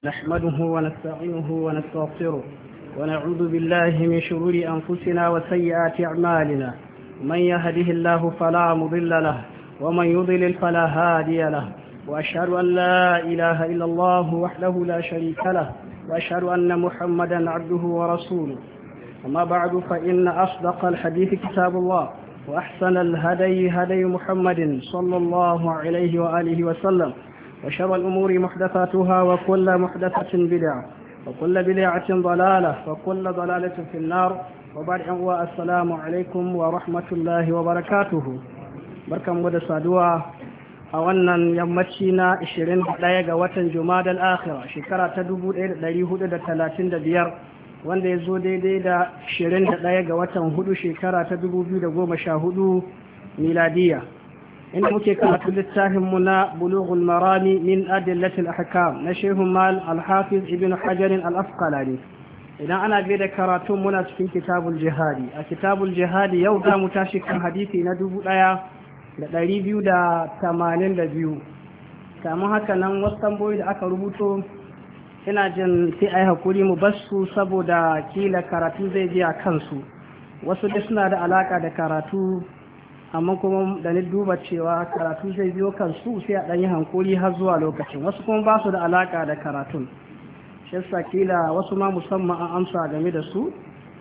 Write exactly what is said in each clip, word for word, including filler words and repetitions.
نحمده ونستعينه ونستغفره ونعوذ بالله من شرور أنفسنا وسيئات أعمالنا. من يهده الله فلا مضل له ومن يضلل فلا هادي له، وأشهد أن لا إله إلا الله وحده لا شريك له، وأشهد أن محمدا عبده ورسوله. أما بعد، فإن أصدق الحديث كتاب الله، وأحسن الهدي هدي محمد صلى الله عليه وآله وسلم، وشر الأمور محدثاتها وكل محدثة بدعة وكل بدعة ضلالة وكل ضلالة في النار. وبعد أن السلام عليكم ورحمة الله وبركاته. بركة مدى صدوة أولا يمتشينا عشرين دقيقة وطن جماد الآخرة شكرا تدبو دلي هدى دا ثلاثين دا بيار wanda ya zo daidai da ashirin da ɗaya ga watan hudu shekara ta dubu biyu da goma sha hudu miladiya, inda muke karatu littafinmu na bulughul marami min adillatil ahkam na shehu mal alhafiz ibn hajar al-asqalani. Idan ana bi da karatun muna cikin kitabul jihadi. A kitabul jihadi yau za mu tashi kan hadisi na dubu ɗaya da ɗari biyu da tamanin da biyu. Kamun haka nan wasu tambayoyi da aka rubuto ina jin sai a yi hakuri mu basu saboda kila karatu zai je a kansu. Wasu da suna da alaka da karatu, amma kuma da ni duba cewa karatu zai biyo kansu sai a ɗanyi hankuri har zuwa lokacin. Wasu kuma ba su da alaka da karatun, shi yasa kila wasu ma musamman an amsa game da su.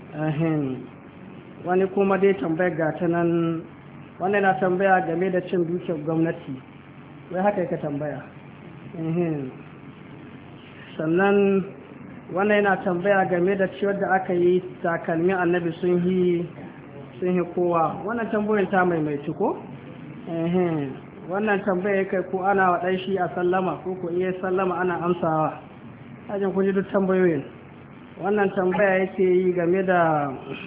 Wani kuma dai tambayar ga ta nan, wani na tambaya game da cin dukiyar gwamnati, wai haka yake tambaya. Sannan wannan yana tambaya game da ciwar da aka yi takalmin annabi sun yi sun yi kowa. Wannan tambayin ta maimaitu ko? Wannan tambaya kai ko ana wa ɗan shi a sallama ko ko iya sallama ana amsawa. Ajin kun ji duk tambayoyin. Wannan tambaya yake yi game da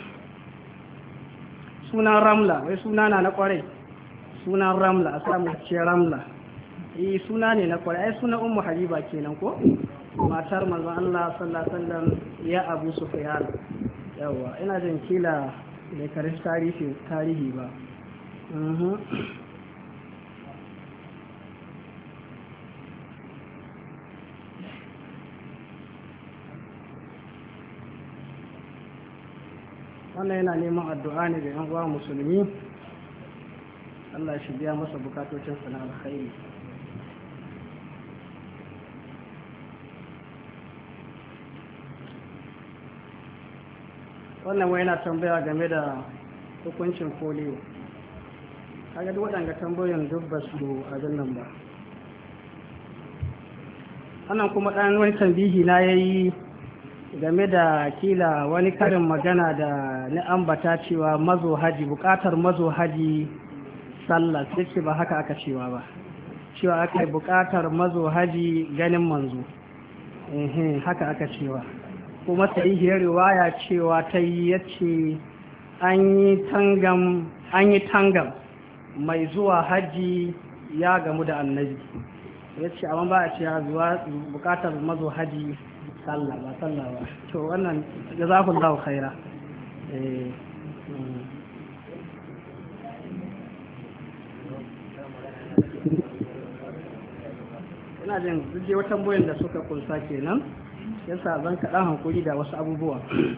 sunan Ramla, wai suna na na kwarai. Sunan Ramla, a samu ce Ramla. Eh suna ne na kwarai, ai sunan Ummu Habiba kenan ko? Matar manzon Allah sallallahu alaihi wasallam ya Abu Sufyan. Yawa, ina jin kila da karin tarihi tarihi ba. Mhm. Wannan yana neman addu'a ne ga yan uwa musulmi. Allah shi biya masa bukatocin sa na alkhairi. Wannan wai yana tambaya game da hukuncin polio. Kaga duk waɗanda tambayoyin duk ba su abin nan ba. Wannan kuma ɗan wani tambihi na yayi game da kila wani karin magana da na ambata cewa mazo haji, buƙatar mazo haji sallah, sai ce ba haka aka cewa ba. Cewa aka yi buƙatar mazo haji ganin manzo. Eh haka aka cewa. Kuma sahihiyar riwaya cewa ta yi yace an yi tangam an yi tangam mai zuwa haji ya gamu da annabi, yace amma ba a ce zuwa bukatar mazo haji sallah ba sallah ba. To wannan jazakumullahu khaira. eh ina jin duk wata tambayoyin da suka kunsa kenan, yasa zan kaɗan hankuri da wasu abubuwa.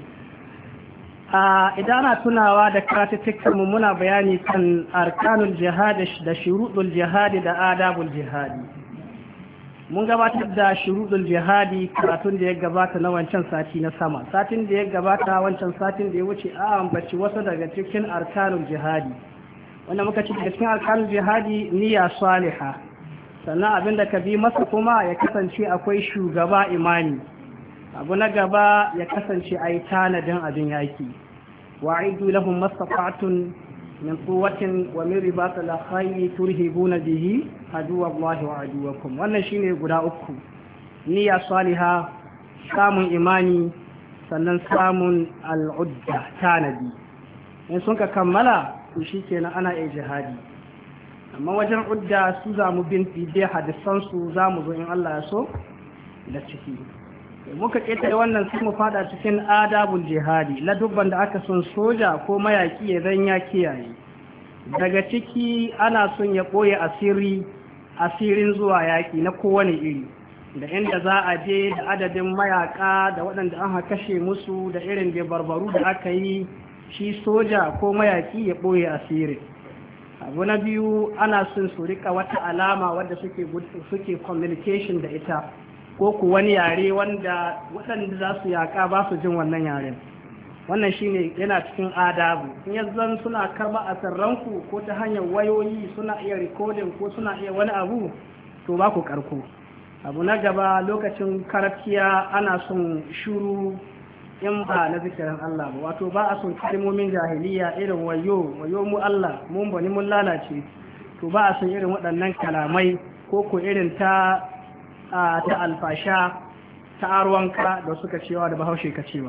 Idan ana tunawa da karatuttukanmu muna bayani kan arkanul jihadi da shuruɗul jihadi da adabul jihadi. Mun gabatar da shuruɗul jihadi karatun da ya gabata na wancan sati na sama. Satin da ya gabata wancan satin da ya wuce a ambaci wasu daga cikin arkanul jihadi, wanda muka ci daga cikin arkanul jihadi niyya salihah, sannan abin da ka bi masa kuma ya kasance akwai shugaba imani. Abu na gaba ya kasance a yi tanadin abin yaki. Wa'idu lahum mastata'tun min quwwatin wa min ribatil khayli turhibuna bihi aduwallahi wa aduwakum. Wannan shine guda uku. Niyya salihah, samun imani, sannan samun al'udda tanadi. In sun ka kammala to shikenan ana iya jihadi. Amma wajen udda su za mu bin bidiyar hadisan su za mu zo in Allah ya so da ciki. Muka ƙetare wannan sai mu fada cikin adabul jihadi, ladubban da aka son soja ko mayaki ya zan ya kiyaye. Daga ciki ana son ya ɓoye asiri asirin zuwa yaƙi na kowane iri. da inda za a je da adadin mayaka da waɗanda aka kashe musu da irin da barbaru da aka yi shi soja ko mayaki ya ɓoye asiri. Abu na biyu ana son su rika wata alama wadda suke suke communication da ita ko ku wani yare wanda waɗanda za su yaƙa ba su jin wannan yaren. Wannan shine yana cikin adabu. In yanzu suna karɓa a sarranku ko ta hanyar wayoyi suna iya recording ko suna iya wani abu to ba ku karko. Abu na gaba lokacin karatiya ana son shuru in ba na zikirin Allah ba, wato ba a son kalmomin jahiliya irin wayo wayo mu Allah mun bani mun lalace, to ba a son irin waɗannan kalamai ko ko irin ta ta alfasha ta arwanka da suka cewa da bahaushe ka cewa.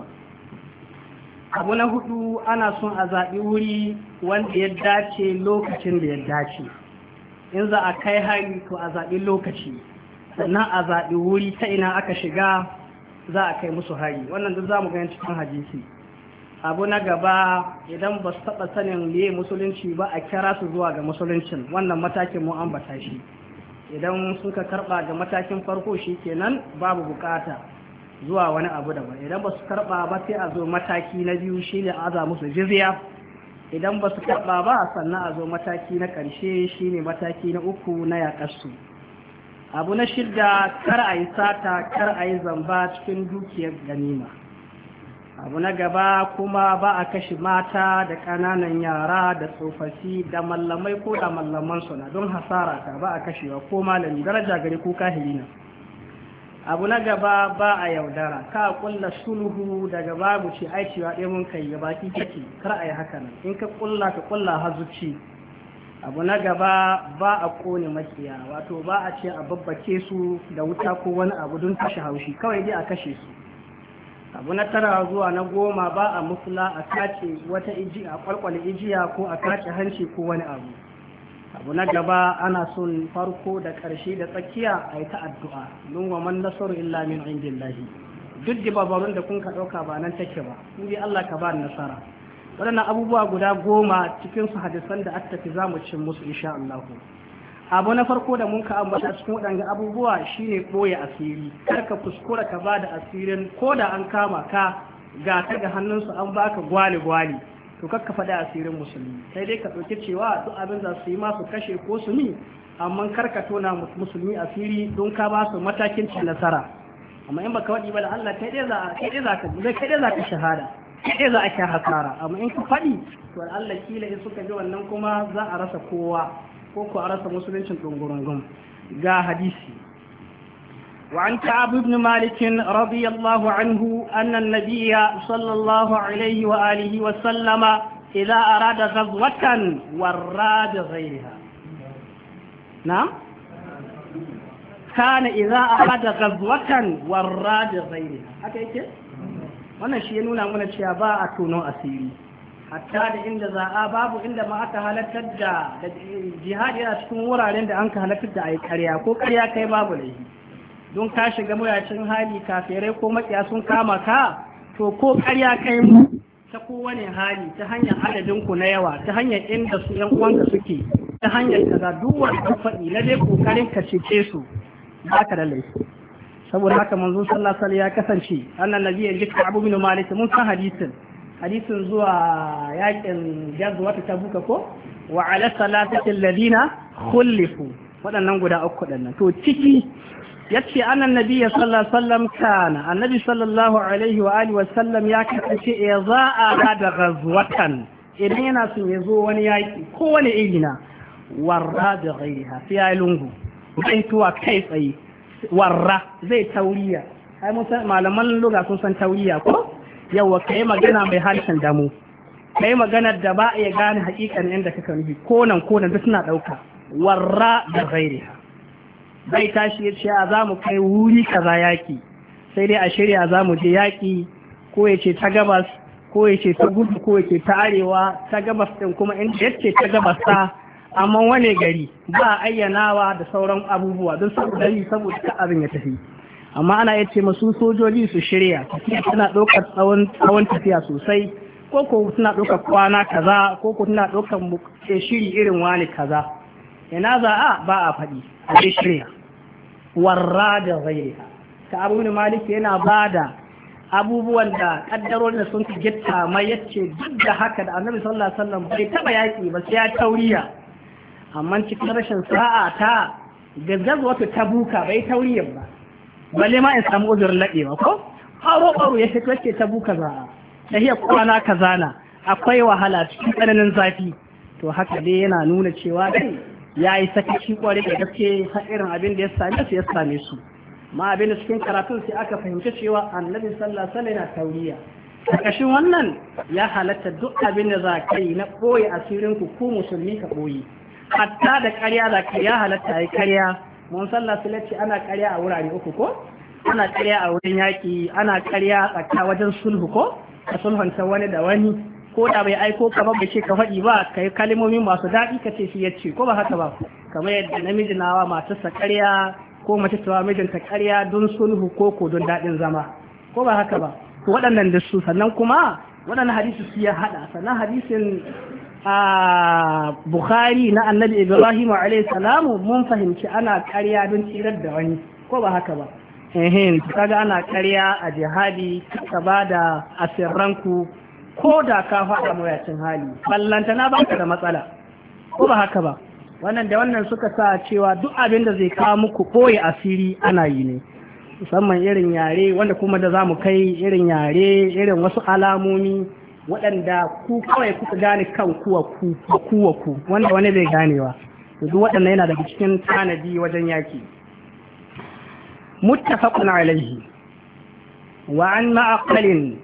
Abu na hudu ana son a zaɓi wuri wanda ya dace lokacin da ya dace. In za a kai hari to a zaɓi lokaci, sannan a zaɓi wuri ta ina aka shiga za a kai musu hari. Wannan duk za mu gani cikin hadisi. Abu na gaba idan ba su taɓa sanin meye musulunci ba a kira su zuwa ga musuluncin, wannan matakin mu ambata shi. Idan suka karɓa ga matakin farko shi kenan babu bukata zuwa wani abu daban. Idan ba su karɓa ba sai a zo mataki na biyu shi ne aza musu jizya. Idan ba su karɓa ba sannan a zo mataki na ƙarshe shi ne mataki na uku na yaƙarsu. Abu na shidda kar a yi sata kar a yi zamba cikin dukiyar ganima. Abu na gaba kuma ba a kashe mata da ƙananan yara da tsofaffi da mallamai ko da mallaman suna don hasara ta ba a kashewa ko malami daraja gari ko kahirina. Abu na gaba ba a yaudara ka kulla sulhu daga babu ce aicewa ɗaya mun kai ya baki kake kar a yi haka nan in ka kulla ka kulla hazuci. Abu na gaba ba a kone makiya, wato ba a ce a babbake su da wuta ko wani abu don kashe haushi kawai dai a kashe su. Abu na tara zuwa na goma ba a mufla a kace wata ijiya a kwalkwale ijiya ko a kace hanci ko wani abu. Abu na gaba ana son farko da ƙarshe da tsakiya a yi ta addu'a don wa man nasaru illa min indillahi. Duk dabarun da kun ka ɗauka ba nan take ba, in dai Allah ka ba nasara. Waɗannan abubuwa guda goma cikin su hadisan da aka tafi za mu cin musu insha Allah. Abu na farko da mun ka ambata cikin waɗanga abubuwa shine ɓoye asiri. Kar ka kuskura ka ba da asirin ko da an kama ka ga ta ga hannunsu an baka gwali gwali to kakka faɗi asirin musulmi. Sai dai ka ɗauki cewa duk abin za su yi ma su kashe ko su ni, amma kar ka tona musulmi asiri don ka ba su matakin cin nasara. Amma in baka waɗi ba da Allah kai dai za kai dai za ka kai dai za ka shahada. Kai za a sha hasara, amma in ka faɗi to Allah kila in suka ji wannan kuma za a rasa kowa ko ko a rasa musuluncin dungurungun. Ga hadisi وعن كعب بن مالك رضي الله عنه أن النبي صلى الله عليه وآله وسلم إذا أراد غزوة وراد غيرها. نعم كان إذا أراد غزوة وراد غيرها. أكيد wannan shi ya nuna mana cewa ba a tono asiri, hatta da inda za a babu inda ma aka halartar da jihadi yana cikin wuraren da an ka halartar da a yi karya ko karya kai babu laifi don ka shiga mawuyacin hali kafirai ko makiya sun kama ka to ko karya kai mu ta kowane hali ta hanyar adadin ku na yawa ta hanyar inda su yan uwanka suke ta hanyar kaza duk wanda faɗi na dai kokarin ka cece su ba ka da laifi. Saboda haka manzo sallallahu alaihi ya kasance annan nabi ya ji Abu bin Malik mun san hadisin hadisin zuwa yakin jazwa ta Tabuka ko wa ala salatati alladina khulifu wadannan guda uku dannan to ciki yace annan nabi sallallahu alaihi wasallam kana annabi sallallahu alaihi wa alihi wasallam ya kasance ya za'a da ghazwatan idan yana son ya zo wani yaki ko wani irina warra da ghairiha fi lungu kai tuwa kai tsaye warra zai tauriya ai mun san malaman lugha sun san tauriya ko yawa kai magana mai harshen damu kai magana da ba a iya gane hakikan inda kake nufi ko nan ko nan duk suna dauka warra da ghairiha bai tashi ya ce a za mu kai wuri kaza yaki sai dai a shirya za mu je yaki ko ya ce ta gabas ko ya ce ta gudu ko ya ce ta arewa ta gabas din kuma inda ya ce ta gabas ta amma wane gari ba ayyanawa da sauran abubuwa don saboda yi saboda ta abin ya tafi amma ana iya ce masu sojoji su shirya tafiya tana ɗaukar tsawon tafiya sosai ko ko tana ɗaukar kwana kaza ko ko tana ɗaukar shiri irin wani kaza ina za a ba a faɗi a dai shirya warra da ghairiha ka abu ne maliki yana bada abubuwan da kaddarorin da sun gitta mai yace duk da haka da annabi sallallahu alaihi wasallam bai taba yaki ba sai ya tauriya amma cikin rashin sa'a ta gaggazwa ta tabuka bai tauriya ba balle ma in samu uzurin ladewa ko aro aro ya fito ce tabuka za ta hiya kwana kazana akwai wahala cikin tsananin zafi to haka dai yana nuna cewa dai yayi sakaci kware da gaske har irin abin da ya same su ya same su ma abin da cikin karatun sai aka fahimci cewa annabi sallallahu alaihi wasallam yana tauriya kashin wannan ya halatta duk abin da za ka yi na boye asirin ku ku musulmi ka boye hatta da ƙarya za ka ya halatta yi ƙarya mun sallah salati ana ƙarya a wurare uku ko ana ƙarya a wurin yaƙi ana ƙarya tsaka wajen sulhu ko ka sulhunta wani da wani ko da bai aiko ka ba bai ce ka faɗi ba ka yi kalmomi masu daɗi ka ce shi ya ce ko ba haka ba kamar yadda namiji nawa matarsa ƙarya ko mace tawa mijinta ƙarya don sulhu ko ko don daɗin zama ko ba haka ba to waɗannan da su sannan kuma waɗannan hadisi su ya haɗa sannan hadisin a Bukhari na annabi Ibrahim alayhi salamu mun fahimci ana ƙarya don tsirar da wani ko ba haka ba ehem kaga ana ƙarya a jihadi ka ba da asirranku ko da ka faɗa mawuyacin hali ballantana ba ka da matsala ko ba haka ba wannan da wannan suka sa cewa duk abin da zai kawo muku koyi asiri ana yi ne musamman irin yare wanda kuma da za mu kai irin yare irin wasu alamomi waɗanda ku kawai kuka gane kan kuwa ku kuwa ku wanda wani bai ganewa duk waɗannan yana daga cikin tanadi wajen yaki muttafaqun alaihi wa an ma'aqalin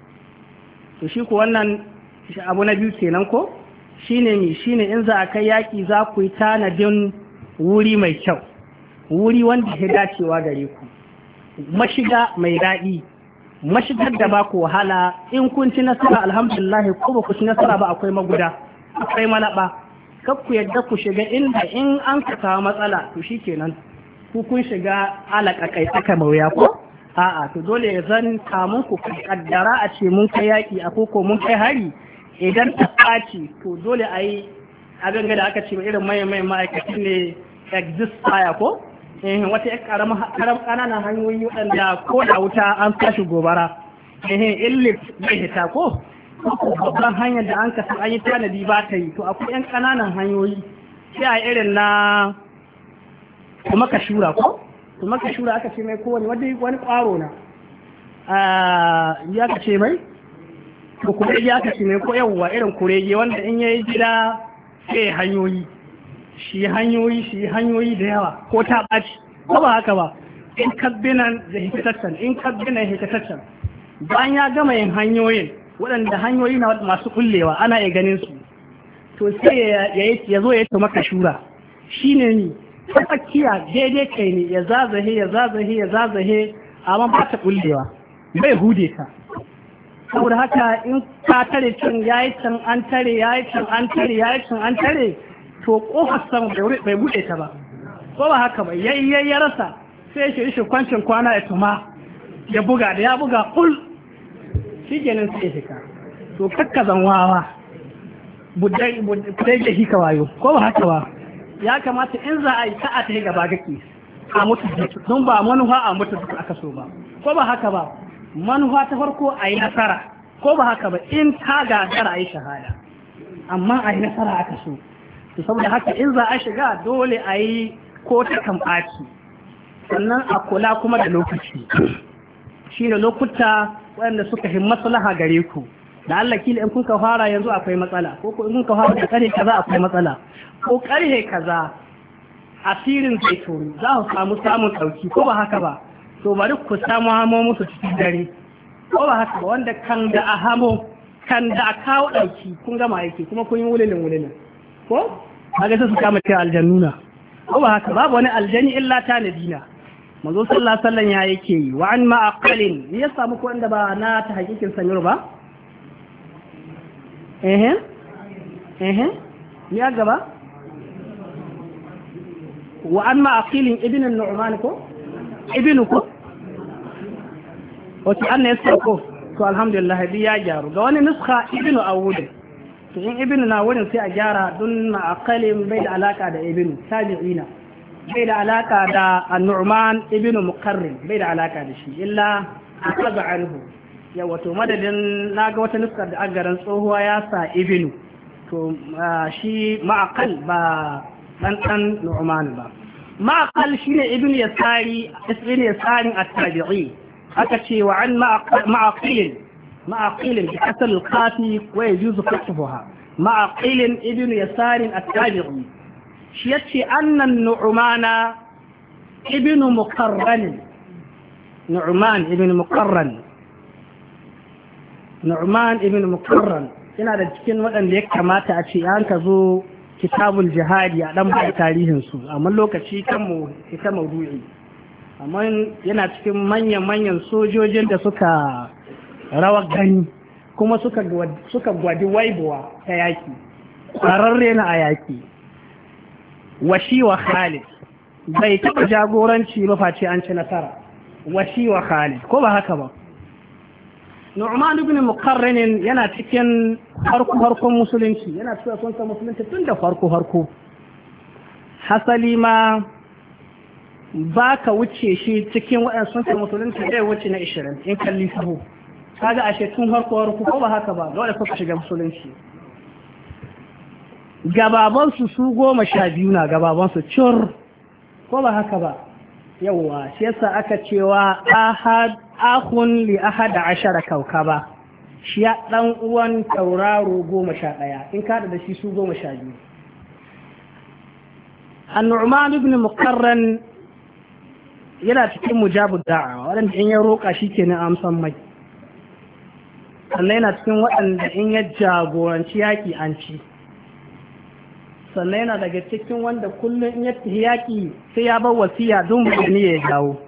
to shi ku wannan abu na biyu kenan ko shine mi shine in za a kai yaki za ku yi tanadin wuri mai kyau wuri wanda ya dacewa gare ku mashiga mai daɗi mashigar da ba ku wahala in kun ci nasara alhamdulillah ko ba ku ci nasara ba akwai maguda akwai malaba kar ku yadda ku shiga inda in an ka samu matsala to shikenan ku kun shiga alaka kai tsaka mawuya ko a'a to dole ya zan kamun ku kaddara a ce mun kai yaki a koko mun kai hari idan ta ɓaci to dole a yi abin da aka ce irin mai mai ma'aikacin ne exist fire ko wata ya karam ƙananan hanyoyi waɗanda ko da wuta an tashi gobara illif zai hita ko babban hanyar da an kasa an yi tanadi ba ta yi to akwai yan ƙananan hanyoyi sai a irin na kuma ka shura ko kuma ka shura aka ce mai kowane wani ƙwaro na ya ka ce mai ko kurege aka ce mai ko yawwa irin kurege wanda in yayi gida sai hanyoyi shi hanyoyi shi hanyoyi da yawa ko ta ɓaci ko ba haka ba in kabbinan da hikataccen in kabbinan hikataccen bayan ya gama yin hanyoyin waɗanda hanyoyi na masu kullewa ana iya ganin su to sai ya zo ya yi maka shura shi ne ni ta tsakiya daidai kai ne ya zazahe ya zazahe ya zazahe amma ba ta kullewa bai hude ka saboda haka in ka tare can yayi can an tare yayi can an tare yayi can an tare to kofar sama bai bude ta ba ko ba haka ba yayi ya rasa sai shi shi kwancin kwana ya tuma ya buga da ya buga kul shikenan sai shi ka to kakkazan wawa budai budai da hika wayo ko ba haka ba ya kamata in za a yi sa'a ta gaba gake a mutu don ba manufa a mutu duka aka so ba ko ba haka ba manufa ta farko a yi nasara ko ba haka ba in ta gagara a yi shahada amma a yi nasara aka so to saboda haka in za a shiga dole a yi ko ta kan ɓaci sannan a kula kuma da lokaci shi ne lokuta waɗanda suka yi maslaha gare ku da Allah kila in kuka fara yanzu akwai matsala ko ko in kuka fara da ƙarhe kaza akwai matsala ko ƙarhe kaza asirin zai tori za ku samu samun ɗauki ko ba haka ba to bari ku samu hamo musu cikin dare ko ba haka ba wanda kan da a hamo kan da a kawo ɗauki kun gama aiki kuma kun yi wulilin wulilin ko kaga sai su kama cewa aljannuna ko ba haka babu wani aljani illa ta nadina manzo sallallahu alaihi wasallam ya yake yi wa an ma'aqalin ni ya samu ko wanda ba na ta hakikin sanyur ba eh eh ni ya gaba wa an ma'aqilin ibn an-nu'man ko ibn ko wato an ne sako to alhamdulillah bi ya gyaru ga wani nuskha ibn awud to in ibn na wurin sai a gyara don ma'aqalin bai da alaka da ibn tabi'ina bai da alaka da an-nu'man ibn muqarrin bai da alaka da shi illa akaza anhu yawa to madadin naga wata nuskar da agaran tsohuwa ya sa ibnu to shi ma'aqal ba dan dan nu'man ba ma'aqal shine ibn yasari ibn yasari at-tabi'i aka ce wa an ma'aqil ma'aqil bi asl al-qafi wa yajuzu fathuha ma'aqil ibn yasari at-tabi'i shi yace annan nu'mana ibn muqarran nu'man ibn muqarran nu'man ibn muqarran yana da cikin waɗanda ya kamata a ce an ka zo kitabul jihadi a dan bai tarihin su amma lokaci kan mu ita maudu'i amma yana cikin manyan manyan sojojin da suka rawa gani kuma suka suka gwadi waibuwa ta yaki ƙararre na a yaki washi wa Khalid bai taɓa jagoranci ba face an ci nasara washi wa Khalid ko ba haka ba Nu'man ibn Muqarrin yana cikin farko farkon musulunci yana cewa sun san musulunci tun da farko farko hasali ma baka wuce shi cikin waɗansu sun san musulunci zai wuce na ishirin in kalli sahu kaga ashe tun farko farko ko ba haka ba dole suka shiga musulunci gababansu su goma sha biyu na gababansu cur ko ba haka ba yawwa shi yasa aka cewa ahad akhun li ahad ashara kaukaba shi ya dan uwan tauraro goma sha ɗaya in ka da shi su goma sha biyu an-nu'man ibn muqarran yana cikin mujabud da'awa wanda in ya roka shi kenan amsan mai sannan yana cikin waɗanda in ya jagoranci yaƙi an ci sannan yana daga cikin wanda kullum in ya tafi yaƙi sai ya bar wasiya don mutane ya dawo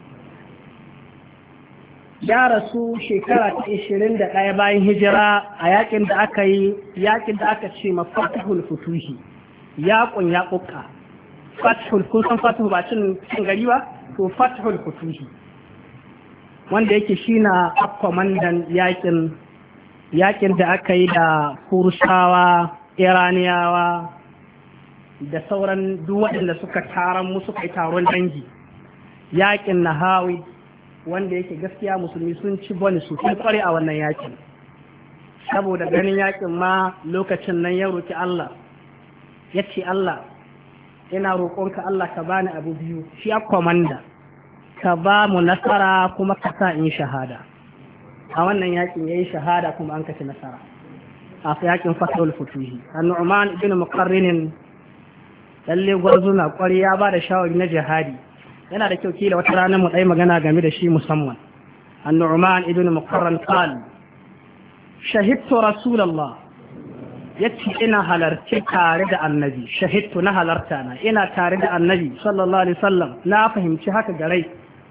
ya rasu shekara ta ishirin da ɗaya bayan hijira a yaƙin da aka yi yaƙin da aka ce ma fatihul futuhi yaƙun yaƙuƙa fatihul kun san fatihul ba cin gari ba to fatihul futuhi wanda yake shi na akwamandan yaƙin yaƙin da aka yi da fursawa iraniyawa da sauran duk waɗanda suka taron musu kai taron dangi yaƙin nahawi wanda yake gaskiya musulmi sun ci bani su sun kware a wannan yaƙin saboda ganin yaƙin ma lokacin nan ya roki Allah ya ce Allah ina roƙonka Allah ka bani abu biyu shi ya kwamanda ka ba mu nasara kuma ka sa in shahada a wannan yaƙin yayi shahada kuma an kaci nasara a yaƙin fatul futuhi an-nu'man ibn muqarrin lalle gwarzuna kwari ya ba da shawari na jihadi yana da kyau kila wata rana mu dai magana game da shi musamman an-nu'man ibn muqarran qal shahidtu rasulullah yace ina halarci tare da annabi shahidtu na halarta na ina tare da annabi sallallahu alaihi wasallam na fahimci haka garai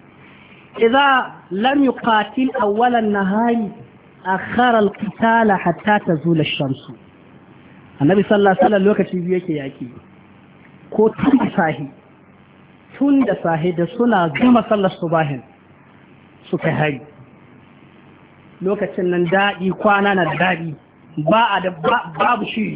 idza lam yuqatil awwal an-nahari akhara al-qital hatta tazul ash-shams annabi sallallahu alaihi wasallam lokaci biyu yake yaki ko tun da sahi tun da sahi da suna gama sallar subahin suka hari lokacin nan daɗi kwana na daɗi ba a da babu shiri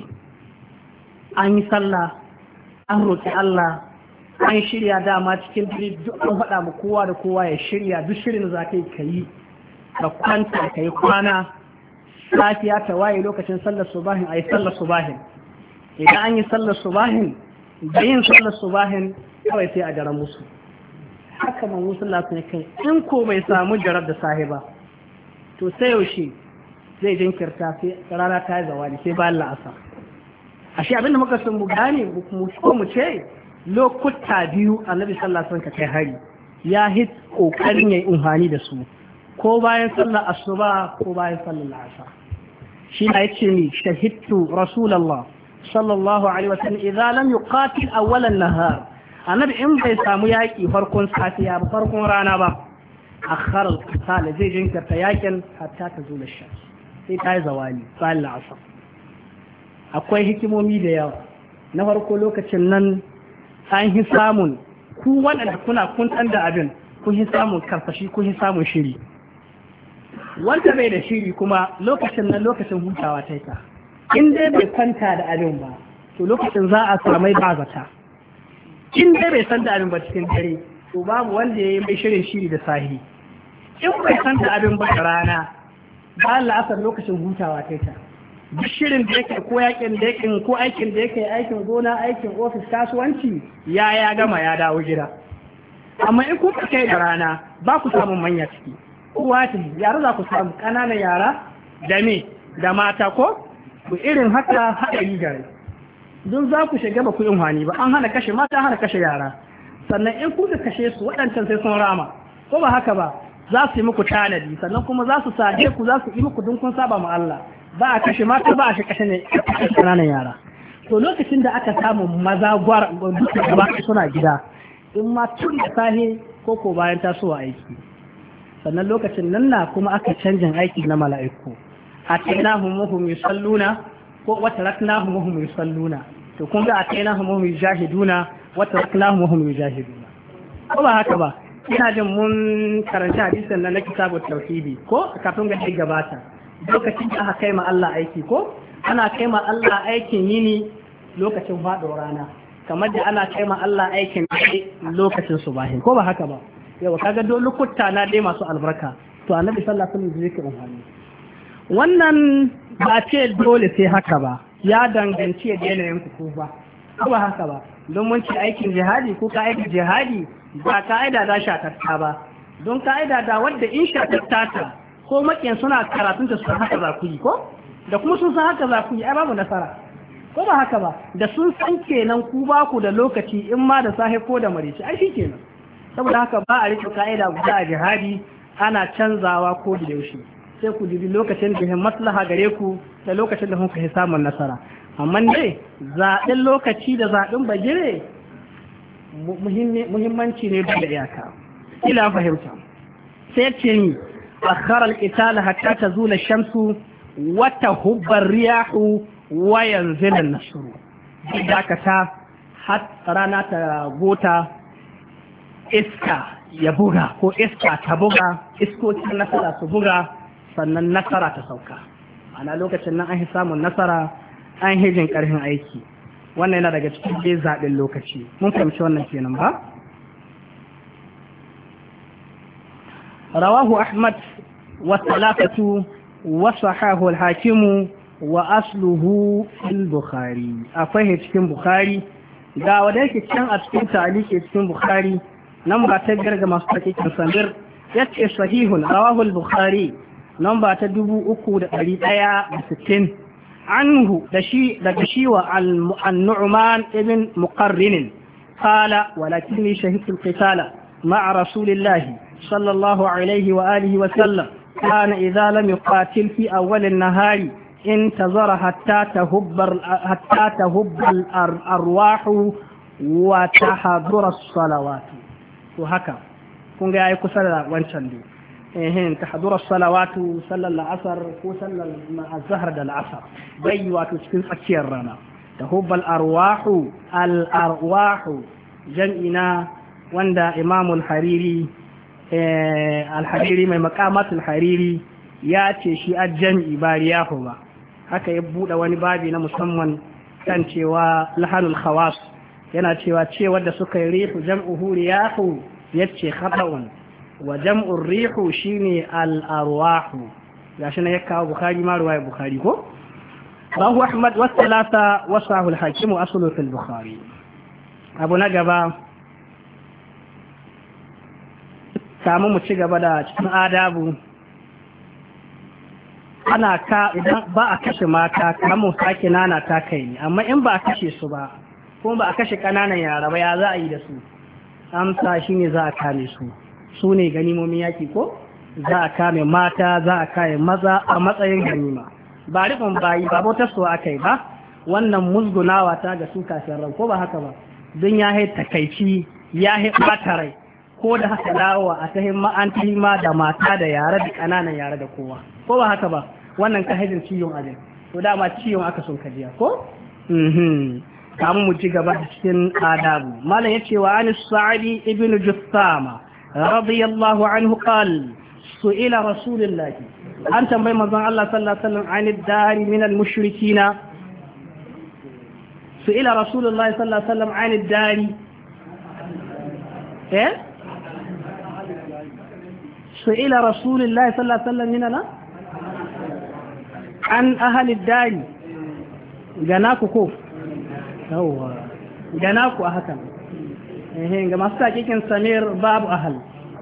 an yi sallah an roƙi Allah an shirya dama cikin dare duk an faɗa mu kowa da kowa ya shirya duk shirin za ka yi ka yi ka kwanta ka yi kwana safiya ta waye lokacin sallar subahin a yi sallar subahin idan an yi sallar subahin da yin sallar subahin kawai sai a jara musu haka man musu lafi kai in ko bai samu jarar da sahiba to sai yaushe zai jinkirta sai rana ta yi zawali sai bayan la'asa ashe abinda muka sun mu gane ko mu ce lokuta biyu annabi sallallahu alaihi wasallam ka kai hari ya hit kokarin yayi umhani da su ko bayan sallar asuba ko bayan sallar la'asa shi na yace ni shahidtu rasulullah sallallahu alaihi wasallam idza lam yuqatil awwal an-nahar annabi in bai samu yaki farkon safiya ba farkon rana ba akhara al-qital zai jinkirta yakin hatta ta zo shams sai ta yi zawali bayan la'asar akwai hikimomi da yawa na farko lokacin nan an yi samun ku waɗanda kuna kuntan da abin kun yi samun karfashi kun yi samun shiri wanda bai da shiri kuma lokacin nan lokacin hutawa ta ta in dai bai kwanta da abin ba to lokacin za a samai bazata in dai bai san da abin ba cikin dare to babu wanda ya yi mai shirin shiri da sahi in bai san da abin ba rana ba Allah asar lokacin hutawa kai ta duk shirin da yake ko yakin da yake ko aikin da yake aikin gona aikin ofis kasuwanci ya ya gama ya dawo gida amma in ku kai da rana ba ku samun manya ciki kowa ta yara za ku samu ƙananan yara da me da mata ko ku irin haka haɗari gare don za ku shiga ba ku yin hani ba an hana kashe mata hana kashe yara sannan in ku ka kashe su waɗancan sai sun rama ko ba haka ba za su yi muku tanadi sannan kuma za su sade ku za su yi muku dun kun saba ma Allah ba a kashe mata ba a shi kashe ne ƙananan yara to lokacin da aka samu maza gwar duka gaba suna gida in ma tun da sahe ko ko bayan tasowa aiki sannan lokacin nan na kuma aka canjin aiki na mala'iku atainahum wahum yusalluna ko wa taraknahum wahum yusalluna to kun ga atainahum wahum yujahiduna wa taraknahum wahum yujahiduna ko ba haka ba ina jin mun karanta hadisin nan na kitabut tauhidi ko kafin ga gabata lokacin da aka kai ma Allah aiki ko ana kai ma Allah aikin yini lokacin faɗo rana kamar da ana kai ma Allah aikin lokacin subahin ko ba haka ba yawa kaga dole lokuta na dai masu albarka to annabi sallallahu alaihi wasallam zai umhani wannan ba ce dole sai haka ba ya danganci da yanayin ku ba ko ba haka ba don mun ci aikin jihadi ko ka aikin jihadi ba ka'ida da shatatta ba don ka'ida da wanda in shatatta ta ko makiyan suna karatun ta su haka za ku yi ko da kuma sun san haka za ku yi ai babu nasara ko ba haka ba da sun san kenan ku ba ku da lokaci in ma da safe ko da marici ai shi kenan saboda haka ba a rike ka'ida guda a jihadi ana canzawa ko da yaushe sai ku dubi lokacin da ya maslaha gare ku da lokacin da kuka samun nasara amma dai zaɓen lokaci da zaɓen bagire muhimmanci ne da iyaka ila fahimta sai ce ni akhara al-qital hatta tazula ash-shamsu wa tahubba ar-riyahu wa yanzila an-nasru dakata har rana ta gota iska ya buga ko iska ta buga iskocin nasara su buga sannan nasara ta sauka ana lokacin nan an yi samun nasara an hijin karfin aiki wannan yana daga cikin dai zaɓen lokaci mun fahimci wannan kenan ba rawahu ahmad wa salafatu wa sahahu al-hakim wa asluhu fil bukhari akwai cikin bukhari ga wanda yake can a cikin ta'aliki cikin bukhari nan ba ta garga masu takikin samir yace sahihun rawahu al-bukhari nan ba ta dubu uku da ɗari ɗaya da sittin عنه دشي دشي والنعمان ابن مقرن قال ولكني شهدت القتال مع رسول الله صلى الله عليه وآله وسلم كان إذا لم يقاتل في أول النهار انتظر حتى تهب حتى تهب الأرواح وتحضر الصلوات وهكذا كون جاي كسر وانشندي ehin tahdur as-salawatu sallal asr ko sallal az-zahr da al-asr bai wato cikin tsakiyar rana tahubbal arwahu al-arwahu jam'ina wanda imam al-hariri al-hariri mai maqamat al-hariri ya ce shi al-jam'i ba riyahu ba haka ya bude wani babi na musamman kan cewa lahanul khawas yana cewa cewa da suka yi rihu jam'uhu riyahu yace khata'un wa jam'ur rihu shine al-arwahu gashi ne ya kawo bukhari ma ruwaya bukhari ko rahu ahmad wa thalatha wa sahu al-hakim aslu fil bukhari abu na gaba samu mu ci gaba da cikin adabu ana ka idan ba a kashe mata kamun sake nana ta kai ne amma in ba a kashe su ba kuma ba a kashe kananan yara ba ya za a yi da su amsa shine za a kame su su ne ganimomin yaki ko za a kame mata za a kame maza a matsayin ganima ba rikon bayi ba bautar su aka yi ba wannan musgunawa ta ga su kafin ran ko ba haka ba don ya hai takaici ya hai ɓata rai ko da haka dawowa a ta himma an ta himma da mata da yare da ƙananan yare da kowa ko ba haka ba wannan ka haijin ciwon abin to dama ciwon aka son kajiya ko kamun mu ci gaba da cikin adabu malam ya ce wa anis sa'adi ibn jussama رضي الله عنه قال سئل رسول الله أنت بين مزان الله صلى الله عليه وسلم عن الدار من المشركين سئل رسول الله صلى الله عليه وسلم عن الدار eh su'ila rasulullahi sallallahu alaihi wasallam minana an ahli dari gana ku ko yawa gana ku a hakan eh ga masu takikin samir babu ahal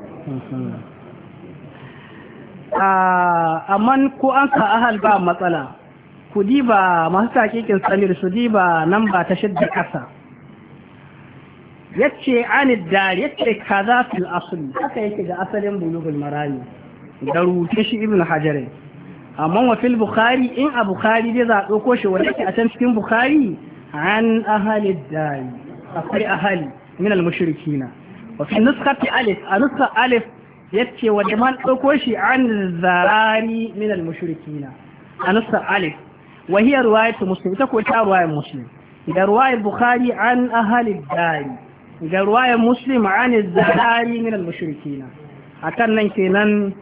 amma ko an sa ahal ba matsala ku diba masu takikin samir su diba nan ba ta shidda kasa yace anid dar yace kaza fil asl haka yake ga asalin bulughul marami da rubuce shi ibn hajar amma wa fil bukhari in a bukhari dai za a dauko shi wanda yake a can cikin bukhari an ahli dar akwai ahli min al mushrikina wa fi nuskhati alif a nuskha alif yace wanda man dauko shi an zarari min al mushrikina a nuskha alif wa hiya riwayat muslim ta ko ta riwayat muslim da riwayat bukhari an ahli dar ga ruwayar muslim an zarari min al-mushrikina akan nan kenan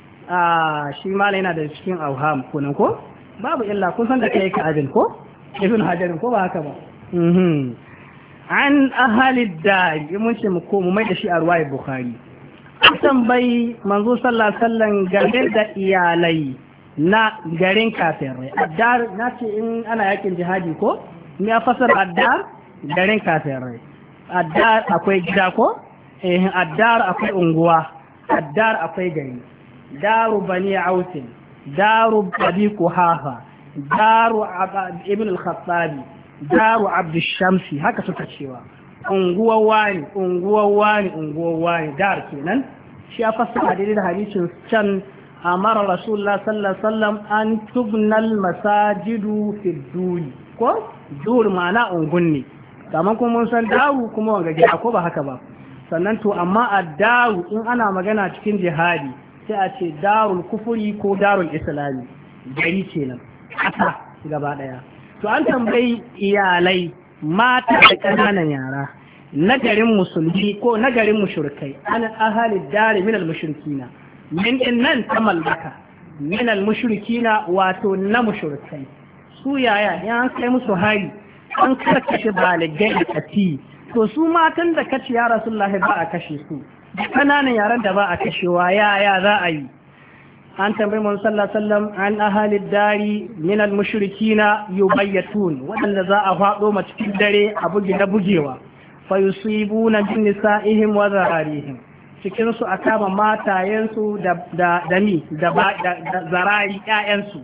a shi mala yana da cikin auham kunan ko babu illa kun san da kai ka ajin ko ibn hajar ko ba haka ba mhm an ahli dar mun ce mu ko mu mai da shi a ruwayar bukhari san bai manzo sallallahu alaihi wasallam game da iyalai na garin kafirai addar nace in ana yakin jihadi ko me ya fasar addar garin kafirai addar akwai gida ko eh addar akwai unguwa addar akwai gari daru bani ausin daru abi kuhafa daru ibn al-khattabi daru abd shamsi haka suka cewa unguwa wani unguwa wani unguwa wani dar kenan shi ya fassara daidai da hadisin can amara rasulullah sallallahu alaihi wasallam an tubnal masajidu fi duri ko dur ma'ana ungunni kamar kuma mun san daru kuma wanga gida ko ba haka ba sannan to amma a daru in ana magana cikin jihadi sai a ce darul kufuri ko darul islami gari kenan ƙasa gaba daya to an tambayi iyalai mata da ƙananan yara na garin musulmi ko na garin mushrikai an ahali dari min al mushrikina min innan ta mallaka min al mushrikina wato na mushrikai su yaya yan kai musu hari an karkashe baligai da kati to su matan da kace ya rasulullahi ba a kashe su kananan yaran da ba a kashewa ya ya za a yi an tambayi mun sallallahu alaihi wasallam an ahli dari min al mushrikina yubayyatun wadanda za a fado ma cikin dare a bugi da bugewa fa yusibuna bin nisa'ihim wa zararihim cikin su akama matayensu da da dami da zarari ƴaƴansu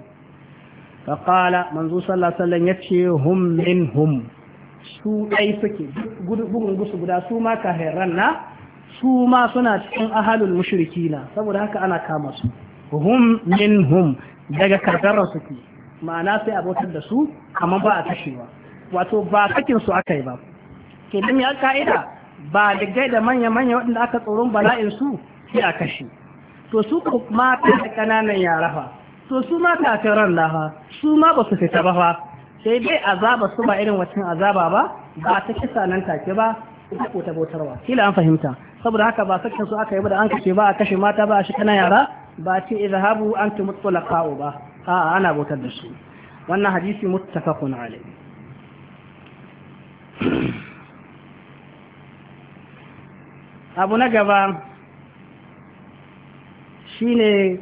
فقال منذ صلى الله عليه وسلم يتشي هم منهم su ɗai suke bugun gusu guda su ma kahiran na su ma suna cikin ahalul mushrikina saboda haka ana kama su hum minhum daga karkarar suke ma'ana sai abotar da su amma ba a kashewa wato ba sakin su aka yi ba ke dan ya ka'ida ba da da manya manya waɗanda aka tsoron bala'in su sai a kashe to su kuma ta kananan yara fa to su ma kafiran laha su ma ba su fita ba fa sai dai azaba su ba irin wacin azaba ba ba ta kisa nan take ba ita ko ta bautarwa kila an fahimta saboda haka ba sakin su aka yi ba da an kashe ba a kashe mata ba a shi kana yara ba ce izhabu antum mutlaqa'u ba a ana bautar da su wannan hadisi muttafaqun alayhi abu na gaba shine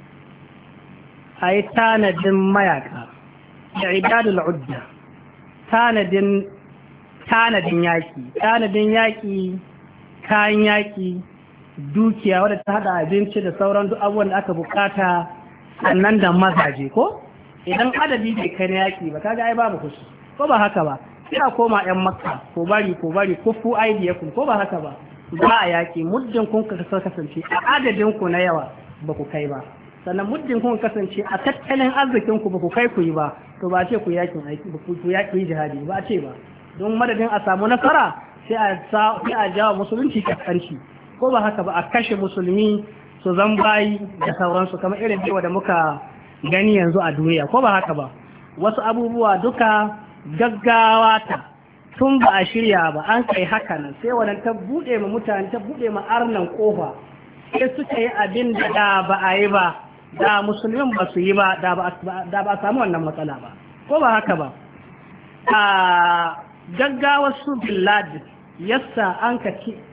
a yi tanadin mayaka da idadul udda tanadin tanadin yaki tanadin yaki kayan yaki dukiya wadda ta hada abinci da sauran duk abubuwan da aka bukata sannan da mazaje ko idan adadi bai kai na yaki ba kaga ai babu kusa ko ba haka ba sai a koma yan makka ko bari ko bari ko fu aidiyakum ko ba haka ba ba a yaki muddin kun ka kasance a adadin ku na yawa ba ku kai ba sannan muddin kun kasance a tattalin arzikin ku ba ku kai ku yi ba to ba ce ku yakin aiki ba ku yaki jihadi ba a ce ba don madadin a samu nasara sai a sai a jawo musulunci kaskanci ko ba haka ba a kashe musulmi su zan bayi da sauransu kamar irin cewa da muka gani yanzu a duniya ko ba haka ba wasu abubuwa duka gaggawa ta tun ba a shirya ba an kai haka nan sai wannan ta bude ma mutane ta bude ma arnan kofa sai suka yi abin da da ba a yi ba da musulmin ba su yi ba da ba a samu wannan matsala ba ko ba haka ba a gaggawar su bilad yassa an ka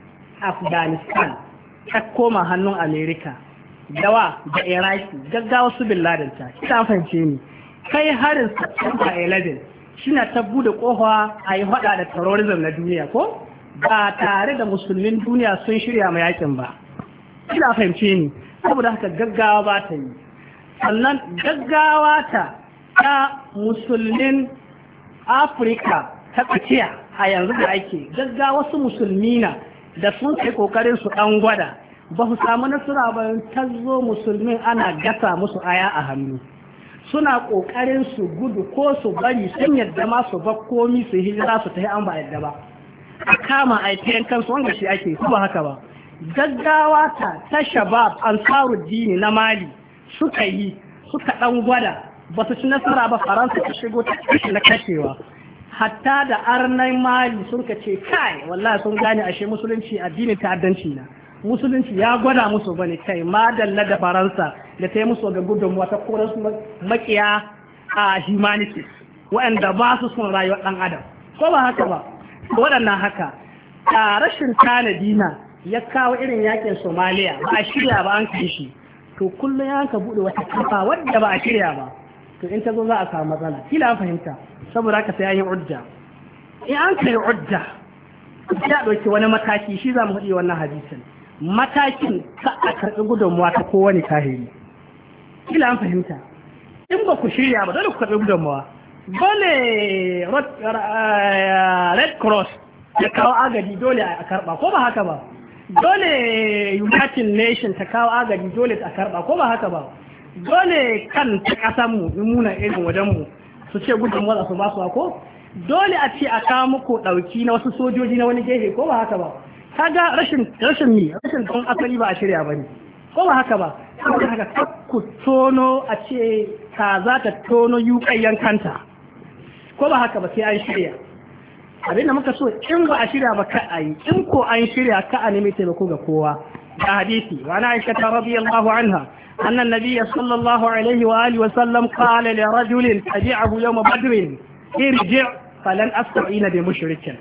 Afghanistan ta koma hannun Amerika dawa da Iraki gaggawa su bin Laden ta kika fahimce ni kai harin September eleven shine ta bude kofa a yi hada da terrorism na duniya ko ba tare da musulmin duniya sun shirya ma yakin ba kina fahimce ni saboda haka gaggawa ba ta yi sannan gaggawa ta ta musulmin Afirka ta tsakiya a yanzu da ake gaggawa su musulmi na da sun kai kokarin su dan gwada ba su samu nasara ba ta zo musulmin ana gasa musu aya a hannu suna kokarin su gudu ko su bari sun yadda ma su bar komi su hijira su tafi an ba yadda ba a kama a yi kansu wanda shi ake su ba haka ba gaggawa ta ta shabab ansaruddini na Mali suka yi suka dan gwada ba su ci nasara ba Faransa ta shigo ta kashe na kashewa hatta da arnai Mali sun ka ce kai wallahi sun gane ashe musulunci addini ta'addanci na musulunci ya gwada musu bane kai madalla da Faransa da ta yi musu ga gudunmuwa ta koran su makiya a humanities waɗanda ba su son rayuwar ɗan adam ko ba haka ba waɗannan haka a rashin tanadi na ya kawo irin yakin Somalia ba a shirya ba an kai shi to kullum ya ka bude wata kafa wadda ba a shirya ba to in ta zo za a samu matsala kila an fahimta saboda haka sai an yi udda in an kai udda ya ɗauki wani mataki shi za mu haɗe wannan hadisin matakin ka a karɓi gudunmuwa ta kowane kahiri kila an fahimta in ba ku shirya ba dole ku karɓi gudunmuwa dole red cross ya kawo agaji dole a karɓa ko ba haka ba dole united nation ta kawo agaji dole a karɓa ko ba haka ba dole kan ta ƙasanmu muna irin wajenmu su ce gudunmuwa su ba su ko dole a ce a kawo muku ɗauki na wasu sojoji na wani gefe ko ba haka ba kaga rashin rashin mi rashin don asali ba a shirya ba ne ko ba haka ba saboda haka ku tono a ce ka za ta tono yuƙayyan kanta ko ba haka ba sai an shirya abinda muka so in ba a shirya ba ka a yi in ko an shirya ka a nemi taimako ga kowa ga hadisi wa na aisha ta radiyallahu anha أن النبي صلى الله عليه وآله وسلم قال لرجل تبعه يوم بدر ارجع فلن أستعين بمشرك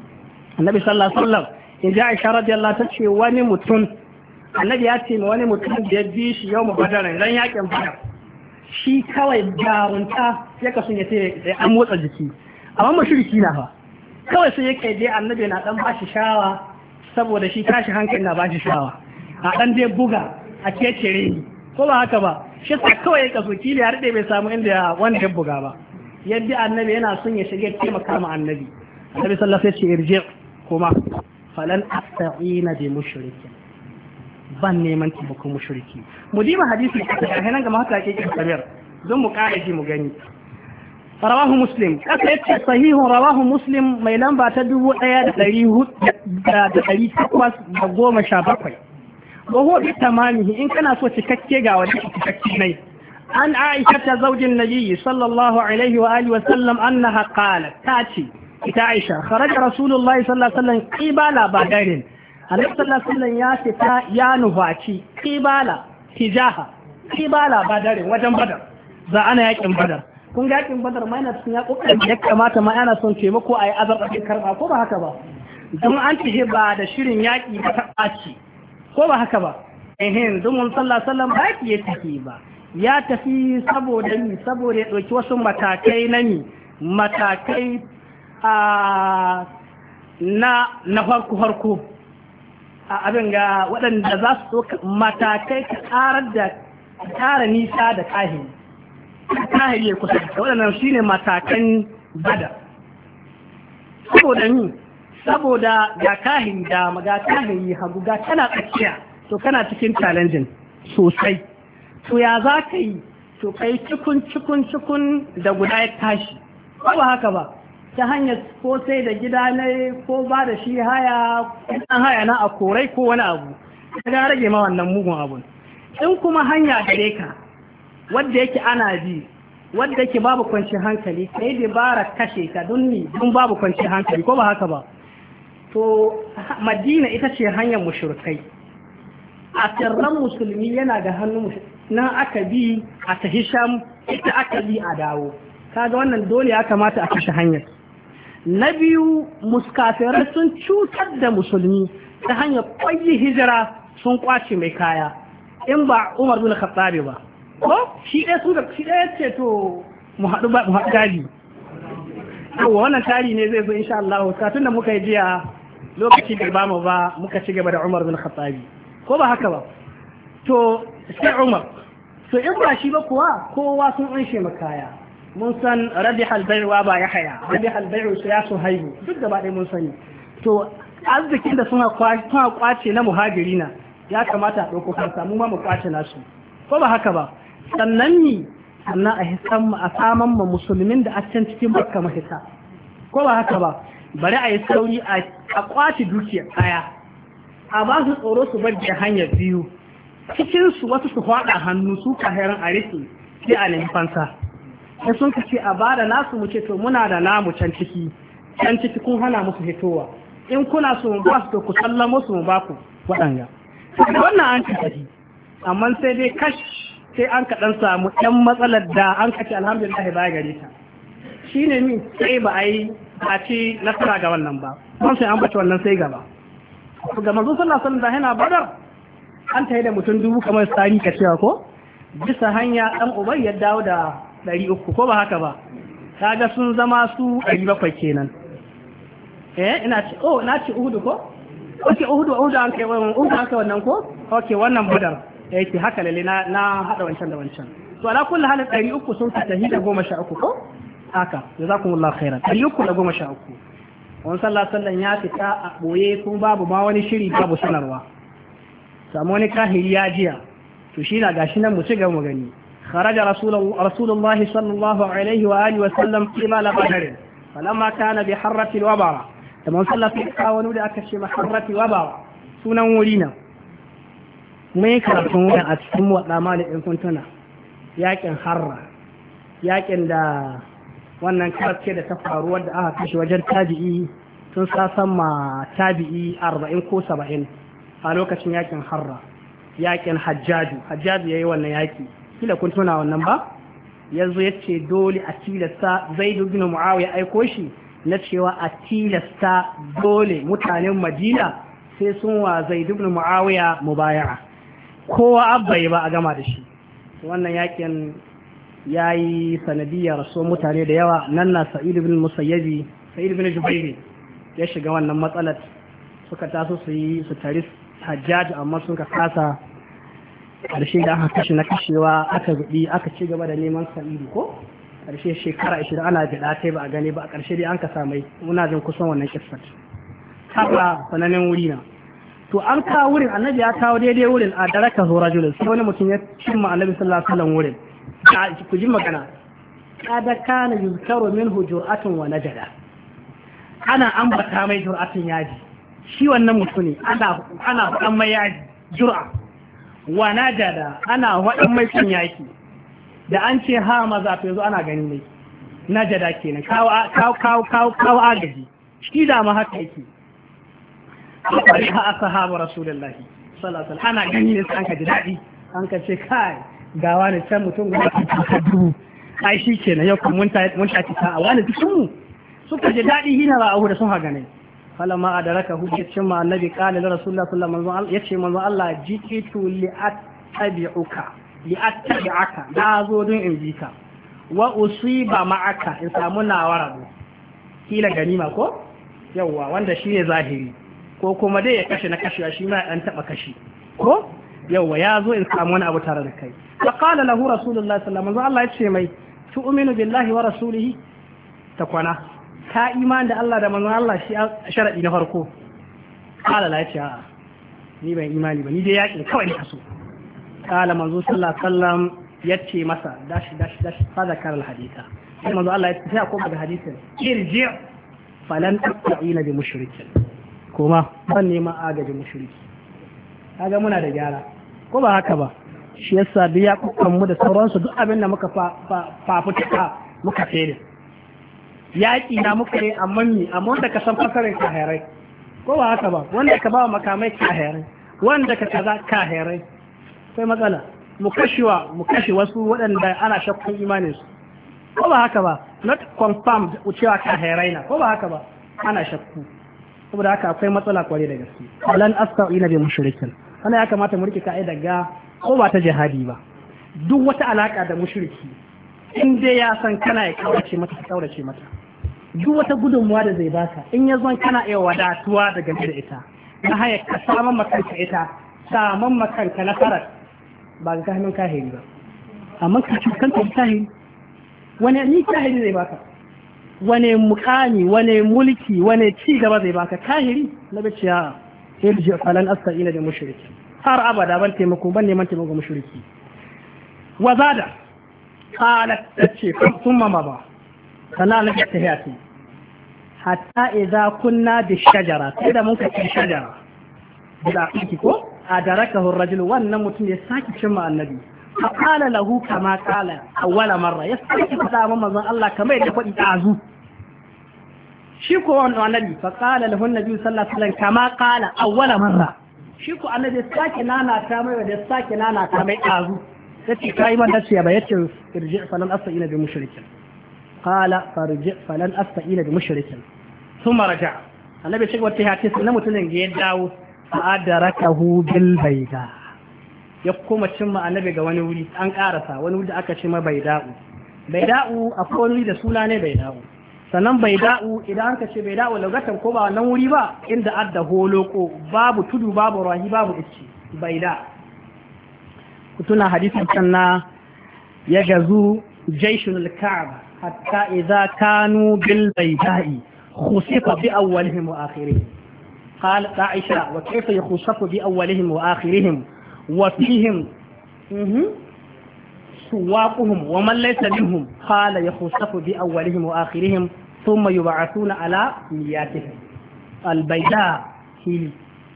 النبي صلى الله عليه وسلم in ji aisha radiyallahu ta ce wani mutum annabi ya ce wani mutum da ya bi shi yau badar ran yakin badar shi kawai jarunta ya kasu ya ce an motsa jiki amma mushriki na fa kawai sai yake dai annabi na dan bashi shawa saboda shi tashi hankali na bashi shawa a dan dai buga a kecere ni ko ba haka ba shi sa kawai ya kaso kili har dai bai samu inda wanda ya buga ba yadda annabi yana son ya shige taimaka ma annabi annabi sallallahu alaihi wasallam ya ce irji kuma falan asta'ina bi mushrikin ban neman taimakon mushriki mu diba hadisi da hanan ga mata yake kin sabir don mu kare shi mu gani rawahu muslim kasa yace sahihu rawahu muslim mai lamba ta dubu ɗaya da ɗari hudu da ɗari takwas da goma sha bakwai wa huwa bi tamamihi in kana so cikakke ga wani cikakke ne an aisha ta zaujin nabiyyi sallallahu alaihi wa alihi wa sallam annaha qalat tace ita aisha kharaja rasulullahi sallallahu alaihi wasallam qibala badarin annabi sallallahu alaihi wasallam ya fita ya nufaci qibala tijaha qibala badarin wajen badar za ana yakin badar kun ga yakin badar mai na cikin ya kokarin ya kamata ma ana son taimako ayi azabin karba ko ba haka ba don an tihe ba da shirin yaki ba ta baci ko ba haka ba eh don mun sallallahu alaihi wasallam ba ya tafi ba ya tafi saboda ni saboda ya dauki wasu matakai na ni matakai a na na farko farko a abin ga waɗanda za su ɗauka matakai ka ƙarar da ƙara nisa da kahiri kahiri ya kusa da waɗannan shi ne matakan bada saboda ni saboda ga kahiri da ga kahiri hagu ga kana tsakiya to kana cikin challenging sosai to ya za ka yi to kai cikun cikun cikun da guda ya tashi ba haka ba ta hanyar ko sai da gida ne ko ba da shi haya an haya na a korai ko wani abu ga rage ma wannan mugun abun in kuma hanya gare ka wadda yake ana bi wadda yake babu kwanciyar hankali kai dabara kashe ka don ni don babu kwanciyar hankali ko ba haka ba to madina ita ce hanyar mushrikai a sirran musulmi yana ga hannun na aka bi a tahisham ita aka bi a dawo kaga wannan dole ya kamata a kashe hanyar na biyu muskafirai sun cutar da musulmi ta hanyar kwayi hijira sun kwace mai kaya in ba Umar bin Khattab ba ko shi ɗaya sun shi ɗaya ce to mu haɗu ba mu haɗu gadi to wannan tari ne zai zo insha Allah kafin da muka yi jiya lokaci da ba mu ba muka ci gaba da Umar bin Khattab ko ba haka ba to sai Umar to in ba shi ba kuwa kowa sun anshe makaya mun san rabiha al-bay'u ba yahya rabiha al-bay'u ya suhaibu duk gaba ɗaya mun sani to arzikin da suna kwace na muhajirina ya kamata a ɗauko kan samu ma mu kwace nasu ko ba haka ba sannan ni sannan a hisan a saman ma musulmin da a can cikin bakka mahita ko ba haka ba bari a yi sauri a kwace dukiyar kaya a ba su tsoro su bar da hanyar biyu cikin su wasu su faɗa hannu su kahiran a rike sai a nemi fansa sai sun kace a bada nasu mu ce to muna da namu can ciki can ciki kun hana musu hitowa in kuna so mu ba su to ku sallamo su mu ba ku waɗanga wannan an tafi amma sai dai kash sai an kaɗan samu ɗan matsalar da an kace alhamdulillah baya gare ta shine min sai ba a yi a ci nasara ga wannan ba don sai an bace wannan sai gaba ga manzo sallallahu alaihi wasallam da yana badar an tayi da mutum dubu kamar sani ka cewa ko bisa hanya dan ubay ya dawo da ɗari uku ko ba haka ba kaga sun zama su ɗari bakwai kenan eh ina ce oh na ce uhudu ko oke uhudu uhudu an kai wannan uhudu an kai wannan ko oke wannan badar yake haka lalle na na hada wancan da wancan to ala kullu halin ɗari uku sun fita hida goma sha uku ko haka jazakumullahu khairan ɗari uku da goma sha uku wannan sallallahu alaihi ya fita a boye kuma babu ma wani shiri babu sanarwa samu wani kahiri ya jiya to shi na gashi nan mu ci gaba mu gani kharaja rasulullahi sallallahu alaihi wa alihi wa sallam qibala badr falamma kana bi harrati al-wabara da man sallafi kawanu da aka ce maharrati wabara sunan wuri nan mai karatun wurin a cikin wadda malikin kuntuna yakin harra yakin da wannan karfe da ta faru wadda aka kashe wajen tabi'i sun sasan ma tabi'i arba'in ko saba'in a lokacin yakin harra yakin hajjaju hajjaju ya yi wannan yaki kila kun tuna wannan ba yanzu ya ce dole a tilasta zaidu bin muawiya aiko shi na cewa a tilasta dole mutanen madina sai sun wa zaidu bin muawiya mubaya'a kowa abbai ba a gama da shi wannan yakin ya yi sanadiyar rasuwar mutane da yawa nan na sa'id bin musayyabi sa'id bin jubairi ya shiga wannan matsalar suka taso su yi su tari hajjaj amma sun ka kasa ƙarshe da aka kashe na kashewa aka guɗi aka ci gaba da neman sa'idu ko ƙarshe shekara ashirin ana gida ta ba a gani ba a ƙarshe dai an ka samai muna jin kusan wannan kissat haka sanannen wuri na to an kawo wurin annabi ya kawo daidai wurin a daraka zo rajulun sai wani mutum ya cimma annabi sallallahu alaihi wasallam wurin ku ji magana kada kana yuzkaru minhu jur'atun wa najada ana ambata mai jur'atun yaji shi wannan mutune ana ana fadan mai yaji jur'a wa najada ana fadan mai sun yaki da an ce ha maza to yazo ana gani mai najada kenan kawo kawo kawo kawo agaji shi da ma haka yake ha ashabu rasulullahi sallallahu alaihi wasallam ana gani ne an ka ji dadi an ka ce kai ga wani can mutum guda a dubu ai shi kenan yau kuma mun ta ta a wani cikin mu suka ji daɗi hina ba a da sun haga ne falamma adaraka hujjacin ma annabi qala li rasulullah sallallahu alaihi wasallam yace manzo Allah jikitu li attabi'uka li attabi'aka da zo don in bi ka wa usiba ma'aka in samu nawara kila ganima ko yawa wanda shine zahiri ko kuma dai ya kashe na kashewa shi ma dan taba kashi ko yawa ya zo in samu wani abu tare da kai fa qala lahu rasulullahi sallallahu alaihi wasallam Allah ya ce mai tu'minu billahi wa rasulihi ta kwana ka iman da Allah da manzon Allah shi sharadi na farko qala la ya ce a ni ban imani ba ni dai yakin kawai ne kaso qala manzon sallallahu alaihi wasallam yace masa dashi dashi dashi fa zakar al haditha sai manzon Allah ya ce ko ga hadisin irji falan tasta'ina bi mushrikin kuma ban neman agajin mushriki kaga muna da gyara ko ba haka ba shi yasa biya kukan mu da sauransu duk abin da muka fafutuka muka fere yaƙi na muka yi amma ni amma wanda ka san fasarin kahirai ko ba haka ba wanda ka ba makamai kahirai wanda ka kaza kahirai sai matsala mu kashewa mu kashe wasu waɗanda ana shakkun imanin su ko ba haka ba not confirmed cewa kahirai na ko ba haka ba ana shakku saboda haka akwai matsala kware da gaske lan asta'ina bi mushrikin ana ya kamata mu rike ka'ida ga ko ba ta jihadi ba duk wata alaka da mushriki in dai ya san kana ya kaurace mata ka kaurace mata duk wata gudunmuwa da zai baka in ya zan kana iya wadatuwa daga da ita na haya ka saman makanka ita saman makanka na farar ba ga hannun kahiri ba amma ka kanta kahiri wani ni kahiri zai baka wane mukami wane mulki wane ci gaba zai baka kahiri na bace ya irji falan asta'ina da mushriki har abada ban taimako ban neman taimako mushriki wa zada qalat tace thumma ma ba kana la tahiyati hatta idza kunna bi shajara sai da mun ka ci shajara da kiki ko adarakahu ar-rajul wannan mutum ya saki cin annabi فقال له كما قال أول مرة يستطيع فدا منزon Allah kamar yadda faɗi dazu shi ko wannan annabi faqala lahu annabi sallallahu alaihi wasallam kama qala awwala marra shi ko annabi sake nana ta mai da sake nana ta mai dazu yace kai man da ciya ba yace irji falan asta'ina bi mushrikin qala farji falan asta'ina bi mushrikin thumma raja annabi shi wata ya ce sunan mutumin ga ya dawo fa adarakahu bil bayda ya koma cimma annabi ga wani wuri an karasa wani wuri da aka ce ma bai da'u bai da'u akwai wani wuri da suna ne bai da'u sannan bai da'u idan aka ce bai da'u lugatan ko ba wannan wuri ba inda adda holoko babu tudu babu rahi babu icci bai da ku tuna hadisin sanna ya gazu jaishul ka'aba hatta idza kanu bil bayda'i khusifa bi awwalihim wa akhirihim قال عائشة وكيف يخصف بأولهم وآخرهم وفيهم سواقهم ومن ليس منهم قال يخصف بأولهم وآخرهم ثم يبعثون على نياتهم البيداء هي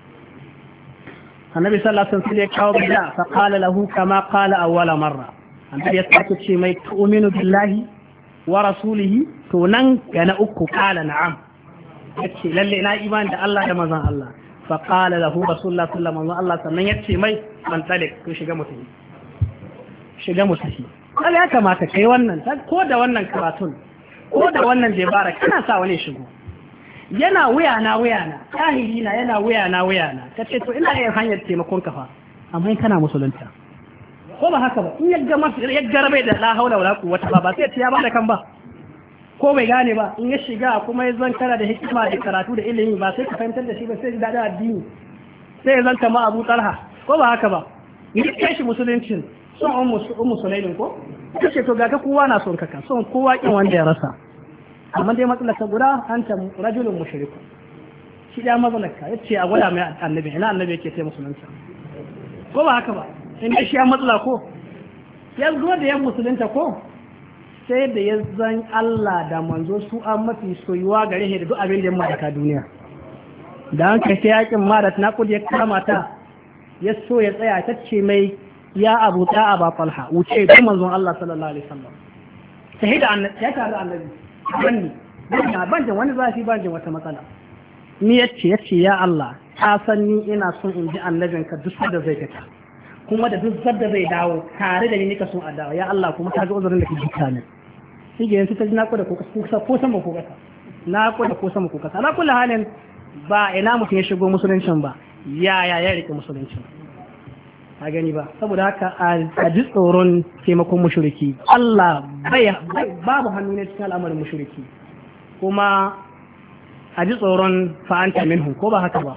النبي صلى الله عليه وسلم قال بيداء فقال له كما قال أول مرة النبي يسألك شيء ما تؤمن بالله ورسوله تونن أنا أكو قال نعم للي لا إيمان ده الله ده مزان الله فقال له رسول الله صلى الله عليه وسلم sannan yace mai man talik to shiga mutahi shiga mutahi kaga ya kamata kai wannan ko da wannan karatun ko da wannan jebara kana sa wani shigo yana wuya na wuya na tahiri na yana wuya na wuya na kace to ina yin hanyar taimakon ka fa amma in kana musulunta ko ba haka ba in yagga masa yagga rabai da la haula wala quwwata ba ba sai ya bada kan ba ko bai gane ba in ya shiga kuma ya zan kana da hikima da karatu da ilimi ba sai ka fahimtar da shi ba sai da da addini sai ya zanta ma Abu Talha ko ba haka ba ni kai shi musuluncin son ummu ummu Sulaimin ko kace to ga ka kowa na son kaka son kowa kin wanda ya rasa amma dai matsalar ta guda anta rajulun mushrik shi da matsalar ka yace a gwada mai annabi ina annabi yake sai musulunta ko ba haka ba in dai shi ya matsala ko ya zo da yan musulunta ko sai da ya zan Allah da manzo su an mafi soyuwa gare shi da duk abin da ya mallaka duniya da an kai yakin marat na kudi ya kamata ya so ya tsaya ta ce mai ya abu ta aba falha wuce da manzon Allah sallallahu alaihi wasallam sai da annabi ya tare annabi banni ban ban wani zafi ban wata matsala ni yace yace ya Allah ka san ni ina son in ji annabinka duk da zai fita kuma da duk zadda zai dawo tare da ni nika son a dawo ya Allah kuma ta ga uzurin da kike duka ne shi ke yanzu ta ji naƙuda ko kasa ko sama ko kasa naƙuda ko sama ko kasa na kula halin ba ina mutum ya shigo musuluncin ba ya ya ya rike musuluncin a gani ba saboda haka a ji tsoron taimakon mushriki Allah bai babu hannu ne cikin al'amarin mushriki kuma a ji tsoron fa'anta minhu ko ba haka ba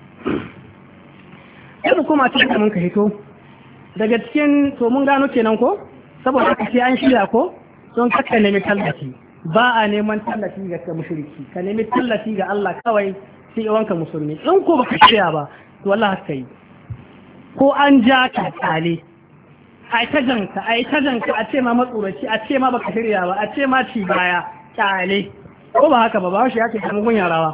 yanzu kuma cikin mun ka hito daga cikin to mun gano kenan ko saboda haka sai an shirya ko don kaka nemi tallafi ba a neman tallafi ga ka mushriki ka nemi tallafi ga Allah kawai sai yawanka musulmi in ko baka shirya ba to wallahi haka yi ko an ja ka tsale ai ta janka ai ta janka a ce ma matsuraci a ce ma baka shirya ba a ce ma ci baya tsale ko ba haka ba ba shi yake kan gun yarawa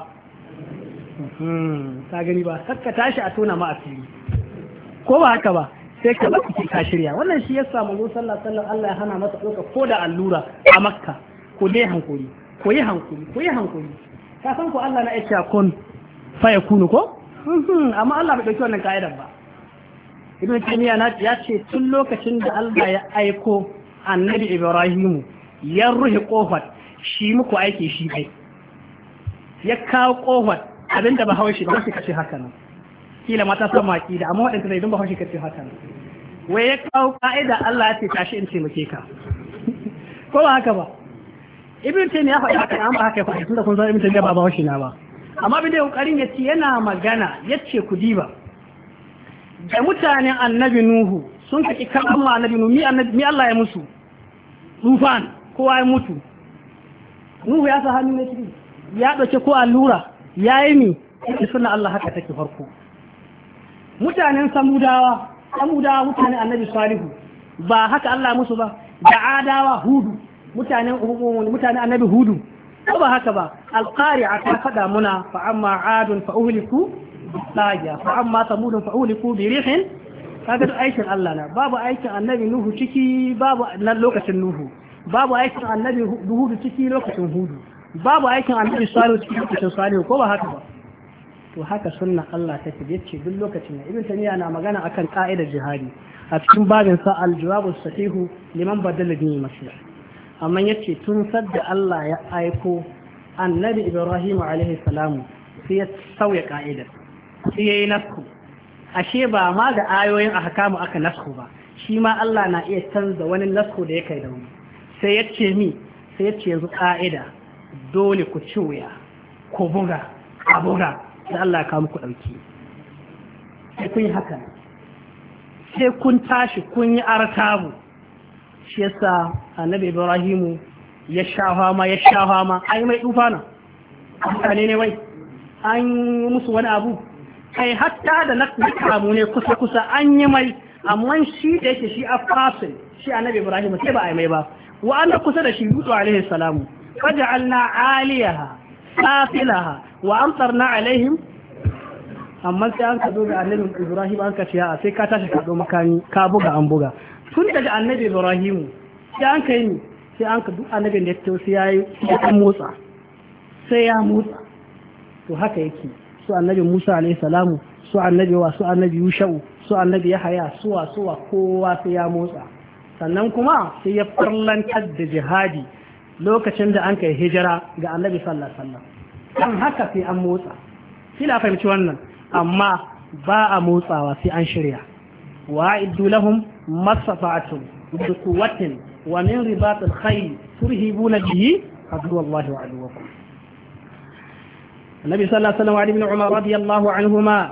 ta gani ba sakka tashi a tona ma asiri ko ba haka ba sai ka baka ki ka shirya wannan shi yasa manzo sallallahu alaihi wasallam Allah ya hana masa doka ko da allura a Makka ko dai hankuri ko yi hankuri ko yi hankuri ka san ko Allah na ya kun fa yakunu ko amma Allah bai dauki wannan ka'idar ba Ibn Taymiyyah na ya ce tun lokacin da Allah ya aiko Annabi Ibrahim ya ruhi kofar shi muku aiki shi kai ya kawo kofar abinda ba haushi ba shi kace haka nan kila mata san maki da amma wadanda zai dun ba haushi kace haka nan wai ya kawo ka'ida Allah ya ce tashi in taimake ka ko ba haka ba ibn taymiya ya faɗi haka amma haka ya faɗi tunda kun san ibn taymiya ba ba haushi na ba amma bin da kokarin yace yana magana yace ku diba da mutanen annabi nuhu sun kaki kan Allah annabi nuhu mi annabi mi Allah ya musu tufan kowa ya mutu nuhu ya sa hannu ne ciki ya dauke ko allura yayi mi sunna Allah haka take farko mutanen samudawa samudawa mutanen annabi salihu ba haka Allah musu ba da adawa hudu mutanen mutanen annabi hudu ko ba haka ba alqari'a ta fada muna fa amma adun fa uhliku saja fa amma samudun fa uhliku bi rihin kaga aikin Allah na babu aikin annabi nuhu ciki babu nan lokacin nuhu babu aikin annabi hudu ciki lokacin hudu babu aikin annabi salihu ciki lokacin salihu ko ba haka ba to haka sunna Allah take yace duk lokacin ibn tamiya na magana akan ka'idar jihadi a cikin babin sa al-jawabu sahihu liman badala dini mashiya amma yace tun sadda Allah ya aiko annabi Ibrahim alaihi salamu sai ya sauya ka'idar sai yayi nasku ashe ba ma da ayoyin ahkamu aka nasku ba shi ma Allah na iya canza wani nasku da ya kai da wani sai yace mi sai yace yanzu ka'ida dole ku ci wuya ku buga a buga da Allah ya kawo muku ɗauki sai kun yi haka sai kun tashi kun yi artabu shi yasa annabi Ibrahimu ya shafa ma ya shafa ma ai mai tufana mutane ne wai an yi musu wani abu kai hatta da na kamu ne kusa kusa an yi mai amma shi da yake shi a fasil shi annabi Ibrahimu sai ba a yi mai ba wa an kusa da shi Lutu alaihi salamu faj'alna aliyaha safilaha wa amtarna alaihim amma sai an ka zo da annabi Ibrahim an ka ce a sai ka tashi ka do makani ka buga an buga tun daga annabi Ibrahim sai an kai ni sai an ka duk annabin da ya tawo sai yayi ya motsa sai ya motsa to haka yake su annabi Musa alaihi salamu su annabi wa su annabi Yushau su annabi Yahaya suwa suwa kowa sai ya motsa sannan kuma sai ya farlantar da jihadi lokacin da an kai hijira ga annabi sallallahu alaihi wasallam dan haka sai an motsa kila fahimci wannan amma ba a motsawa sai an shirya wa'iddu lahum mastata'tum bi quwwatin wa min ribatil khayl turhibuna bihi aduwallahi wa aduwakum النبي صلى الله عليه وسلم وعن ابن عمر رضي الله عنهما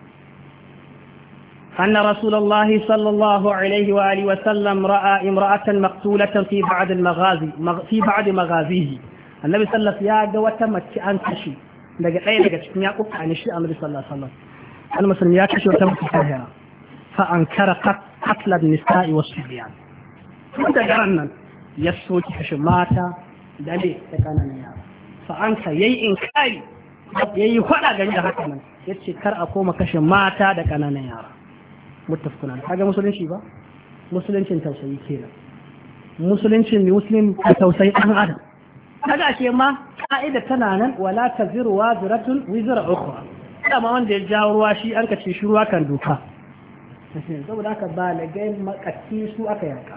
أن رسول الله صلى الله عليه وآله وسلم رأى امرأة مقتولة في بعض المغازي في بعض مغازيه النبي صلى الله عليه وسلم يا جوة مكان كشي daga ɗaya daga cikin ya kuka ne shi annabi sallallahu alaihi wasallam al muslim ya kashe wata mutum tahira fa ankara qatl an-nisa'i was-sibyan da garan nan ya soki kashe mata da ne da kananan yara fa anka yayi inkari yayi fada gani da haka nan yace kar a koma kashe mata da kananan yara muttafaqun kaga musulunci ba musuluncin tausayi kenan musuluncin muslim tausayi an adam kaga ashe ma ka'ida tana nan wala taziru waziratun wizra ukhra dama wanda ya jawo ruwa shi an kace shi ruwa kan duka saboda haka balagai makatti su aka yanka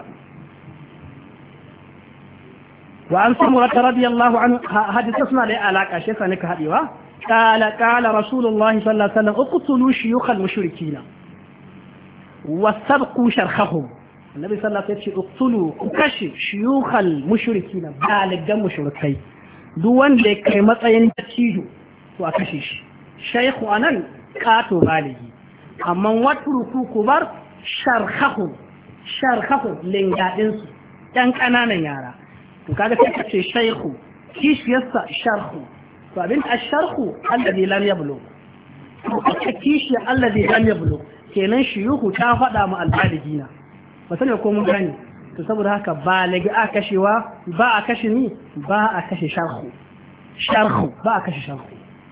wa an samura radiyallahu anhu hadisi suna da alaka shi sai ka hadewa qala qala rasulullah sallallahu alaihi wasallam uqtulu shuyukh al-mushrikeen wasabqu sharkhahum annabi sallallahu alaihi wasallam ya ce uqtulu kashi shuyukh al-mushrikeen balagan mushrikai duk wanda ya kai matsayin cijo to a kashe shi shaykhu anan kato baligi amma watruku kubar sharhahu sharhahu lingadin su dan kananan yara to kaga sai ka ce shaykhu kishiyarsa sharhu to abin asharhu alladhi lam yablugh to kishi alladhi lam yablugh kenan shuyuhu ta fada mu albaligina ba sani ko mun gani to saboda haka baligi a kashewa ba a kashe ni ba a kashe sharhu sharhu ba a kashe sharhu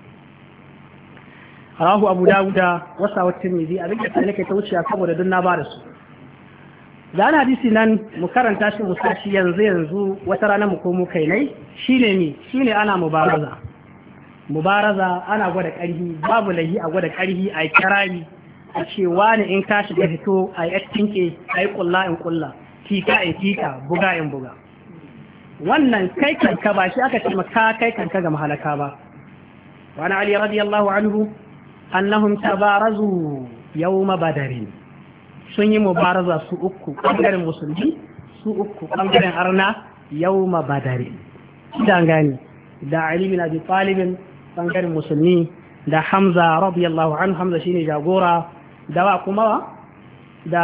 rawahu abu dawuda wasa wa tirmidhi abin da nake ta wuce saboda dun na ba da su da ana hadisi nan mu karanta shi musashi yanzu yanzu wata rana mu komo kai nai shine ni shine ana mubaraza mubaraza ana gwada karhi babu lahi a gwada karhi a kirari a ce wani in ka shiga fito a yi tinke a yi kulla in kulla tika in tika buga in buga wannan kai kanka ba shi aka ce maka kai kanka ga mahalaka ba وعن علي رضي الله عنه أنهم تبارزوا يوم بدر سني مبارزة سوءك أنجر المسلمين سوءك أنجر أرنا يوم بدر دانغاني دا علي بن أبي طالب أنجر المسلمين دا حمزة رضي الله عنه حمزة شيني جاغورا دا واقما دا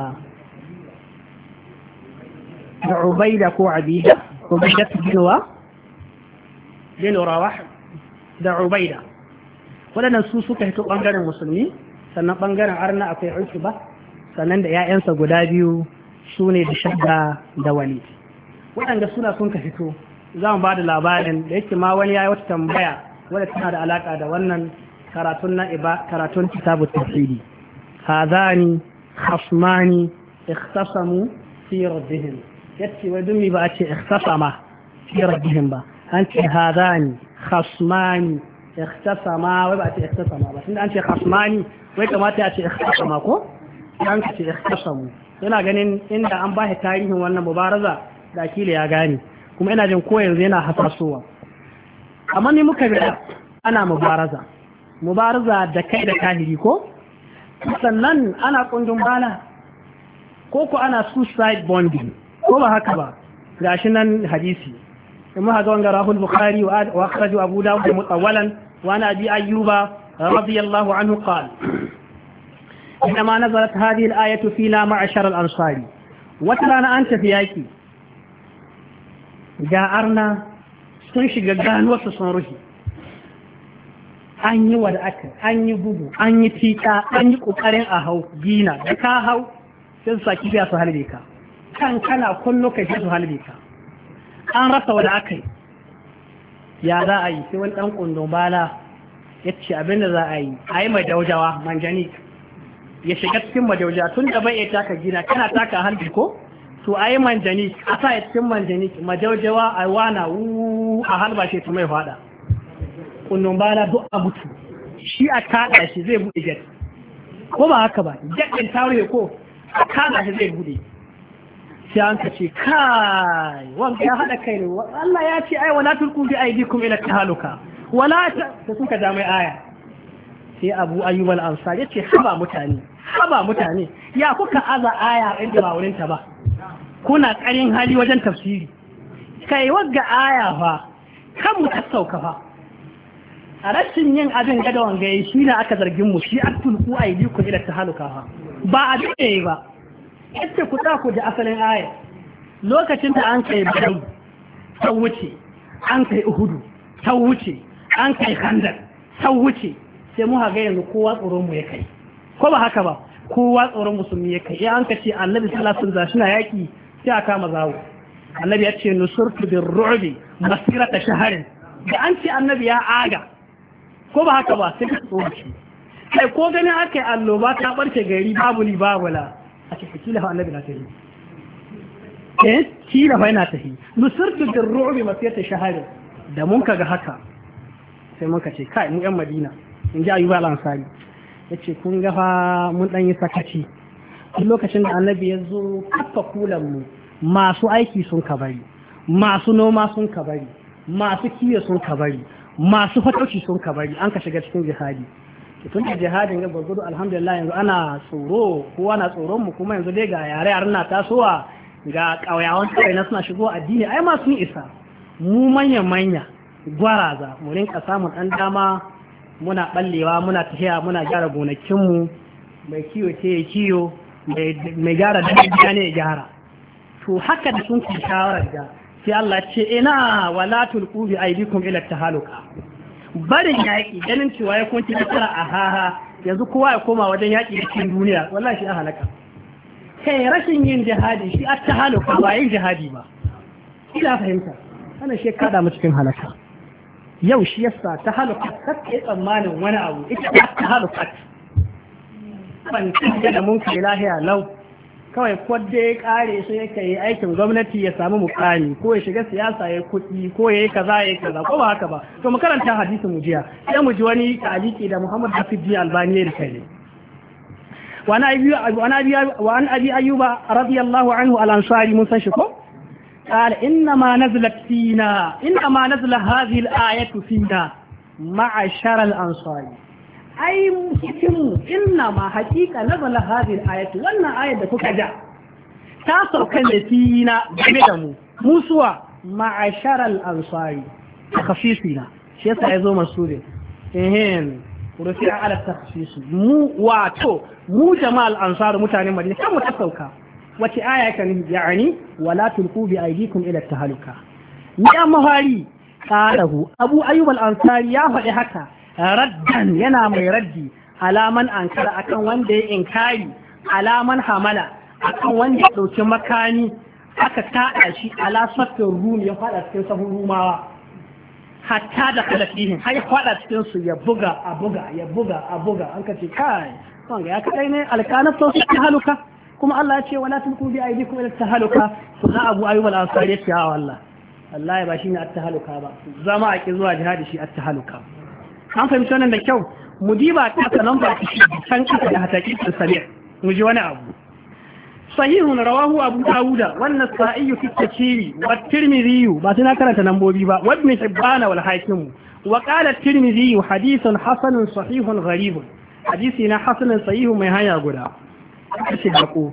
da Ubaida ko Abida Ubaida binwa bin Rawah da Ubaida wadannan su suka hito bangaren musulmi sannan bangaren arna akwai Utba sannan da ƴaƴansa guda biyu sune da Shadda da Walid wadanda suna sun ka fito za mu ba da labarin da yake ma wani yayi wata tambaya wadda tana da alaka da wannan karatun na iba karatun kitabut tauhidi hadani khasmani ikhtasamu fi rabbihim yace wai dumi ba a ce ikhtasama fi rabbihim ba an ce hadani khasmani ikhtasama wai ba a ce ikhtasama ba tunda an ce khasmani wai kamata ya ce ikhtasama ko an ce ikhtasamu yana ganin inda an ba shi tarihin wannan mubaraza da kila ya gane kuma ina jin ko yanzu yana hasasowa amma ni muka ga ana mubaraza mubaraza da kai da kahiri ko sannan ana kundin bala ko ko ana suicide bombing ko ba haka ba gashi nan hadisi kuma haka wanga rahul bukhari wa akhraju abu dawud mutawwalan wa ana abi ayyuba radiyallahu anhu qala inma nazalat hadhihi al-ayatu fina ma'ashar al-ansari watrana anta fi yaki ga arna sun shiga ganuwar su sun ruhi an yi wa da aka an yi bugu an yi tika an yi kokarin a hau gina da ka hau sai su saki biya su halbe ka kan kana kullu kai su halbe ka an rasa wanda aka yi ya za a yi sai wani dan kundin bala ya ce abinda za a yi a yi majaujawa manjanik ya shiga cikin majaujawa tun da bai iya taka gina kana taka halbi ko to a yi manjanik a sa ya cikin manjanik majaujawa a wana wuuu a halba shi ta mai fada kundin bala duk a mutu shi a kada shi zai buɗe jet ko ba haka ba jet ɗin taure ko a kada shi zai buɗe sai an ka ce kai wanda ya haɗa kai ne Allah ya ce ai wala tulqu bi aydikum ila tahaluka wala ta suka da mai aya sai Abu Ayyub al-Ansari yace haba mutane haba mutane ya kuka aza aya inda ba wurin ta ba kuna ƙarin hali wajen tafsiri kai wagga aya fa kan mu ta sauka fa a rashin yin abin gada wanga shi ne aka zargin mu shi atulqu aydikum ila tahaluka fa ba abin ne ba yace ku ta ku da asalin aya lokacin da an kai badar ta wuce an kai uhudu ta wuce an kai khandaq ta wuce sai mu haga yanzu kowa tsoron mu ya kai ko ba haka ba kowa tsoron musulmi ya kai ya an kace annabi sallallahu alaihi wasallam na yaki sai aka kama zawo annabi ya ce nusurtu birru'bi masirata shahrin da an ce annabi ya aga ko ba haka ba sai ka tsoro kai ko ganin aka yi alloba ta barke gari babu li babu la a cikin kila annabi na tafi eh kila fa yana tafi nusirtu birru'bi masiyata shahada da mun kaga haka sai muka ce kai mu yan Madina in ji Ayyub al-Ansari yace kun ga fa mun dan yi sakaci lokacin da annabi ya zo kafa kulan mu masu aiki sun kabari masu noma sun kabari masu kiyo sun kabari masu fatauci sun kabari an ka shiga cikin jihadi tun da jihadin ya gwargwado alhamdulillah yanzu ana tsoro kowa na tsoron mu kuma yanzu dai ga yare yaren na tasowa ga ƙauyawan kawai na suna shigo addini ai ma sun isa mu manya manya gwaraza mu rinka samun ɗan dama muna ɓallewa muna tafiya muna gyara gonakinmu mai kiwo ce ya kiwo mai gyara da gida ne ya gyara to haka da sun fi shawarar da sai Allah ce ina wala tulqu bi aydikum ila tahaluka barin yaƙi ganin cewa ya kunci nasara a haha yanzu kowa ya koma wajen yaƙi da cikin duniya wallahi shi a halaka kai rashin yin jihadi shi a ta haluka ba yin jihadi ba ina fahimta ana shi kada mu cikin halaka yau shi yasa ta haluka kake tsammanin wani abu ita ta haluka ban tsaye da mun kai lahiya lau kawai kwadda ya kare sai yake yi aikin gwamnati ya samu mukami ko ya shiga siyasa ya kuɗi ko ya yi kaza ya yi kaza ko ba haka ba to mu karanta hadisin mu jiya sai mu ji wani taliki da Muhammad Hafiz ji Albani da kai wa an abi wa an abi wa an abi ayyuba radiyallahu anhu al-ansari mun san shi ko قال إنما نزلت فينا إنما نزل هذه الآية فينا ma'ashara al-ansari ai cikin inna ma haqiqa nazala hadhihi al-ayatu wannan ayat da kuka ja ta sauka ne fina game da mu musuwa ma'ashara al-ansari takhfifina shi yasa yazo masure ehem rufi ala takhfif mu wato mu jama'al ansar mutanen madina kan mu ta sauka wace aya kan yani wala tulqu bi aydikum ila tahaluka ni amma hari qalahu abu ayyub al-ansari ya faɗi haka raddan yana mai raddi alaman ankara akan wanda ya inkari alaman hamala akan wanda ya dauki makani aka tada shi ala saffin rum ya fada cikin sahun rumawa hatta da kalafihin har ya fada cikin su ya buga a buga ya buga a buga an kace kai wanga ya kai ne alƙanar sauki ta haluka kuma Allah ya ce wala tulqu bi aydikum ila tahaluka sunna abu ayyub al-ansari ya ce Allah Allah ba shine at-tahaluka ba zama a ki zuwa jihadi shi at-tahaluka an fahimci wannan da kyau mudiba ta ta lamba shi san kasa da hataqiqin sami' mu ji wani abu sahihun rawahu abu dawuda wannan sa'i fi tafsiri wa tirmidhi ba sai na karanta lambobi ba wa ibn hibban wal hakim wa qala at-tirmidhi hadithun hasanun sahihun gharibun hadisi na hasanun sahihun mai hanya guda kace da ku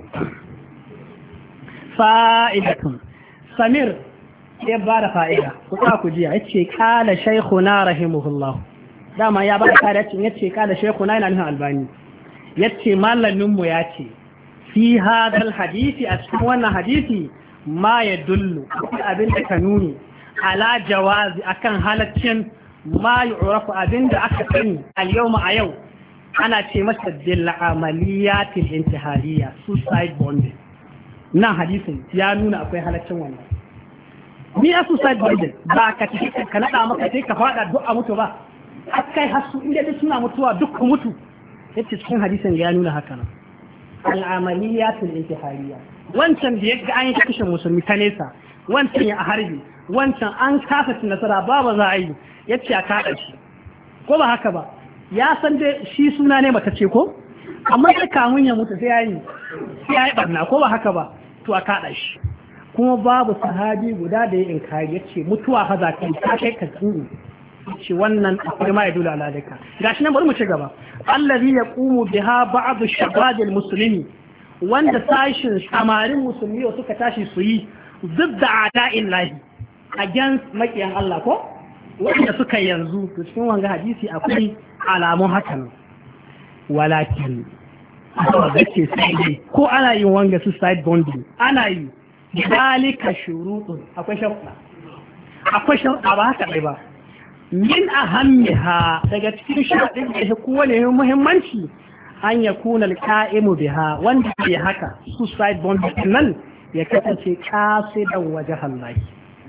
fa'idatun samir ya bada fa'ida ku ka ku jiya yace qala shaykhuna rahimahullah dama ya bada fa'ida yace qala shaykhuna ina nufin albani yace malamin mu yace fi hadal hadisi a cikin wannan hadisi ma ya dullu abin da ka nuni ala jawazi akan halaccin ma yu'rafu abin da aka sani al yawma a yau ana ce masa bil amaliyatil intihariya suicide bombing nan hadisin ya nuna akwai halaccin wannan ni a suicide bombing ba ka ci ka nada maka sai ka fada duk a mutu ba akai hasu inda duk suna mutuwa duk mutu yace cikin hadisin ya nuna haka nan al'amaliyatul intihariya wancan da yadda an yi kashe musulmi ta nesa wancan ya a harbi wancan an kasa ci nasara ba ba za a yi ya ce a kaɗa shi ko ba haka ba ya san dai shi suna ne mata ce ko amma sai kamun ya mutu sai ya yi sai ya yi barna ko ba haka ba to a kaɗa shi kuma babu sahabi guda da ya inkari ya ce mutuwa fa za ka yi ta kai ka tsuru ce wannan akwai ma ya dole aladaka gashi nan bari mu ci gaba allazi yaqumu biha ba'd ash-shabab al-muslimi wanda sashin samarin musulmi suka tashi su yi zidda ada'illahi against makiyan Allah ko wanda suka yanzu to cikin wanga hadisi akwai alamun hakan walakin Allah ce sai ko ana yin wanga suicide bombing ana yi dalika shurutun akwai sharuɗa akwai sharuɗa ba haka dai ba min ahammiha daga cikin shaɗin da kowane muhimmanci an ya kuna alƙa'imu biha wanda ke haka suicide bombing nan ya kasance kasidan waje hallahi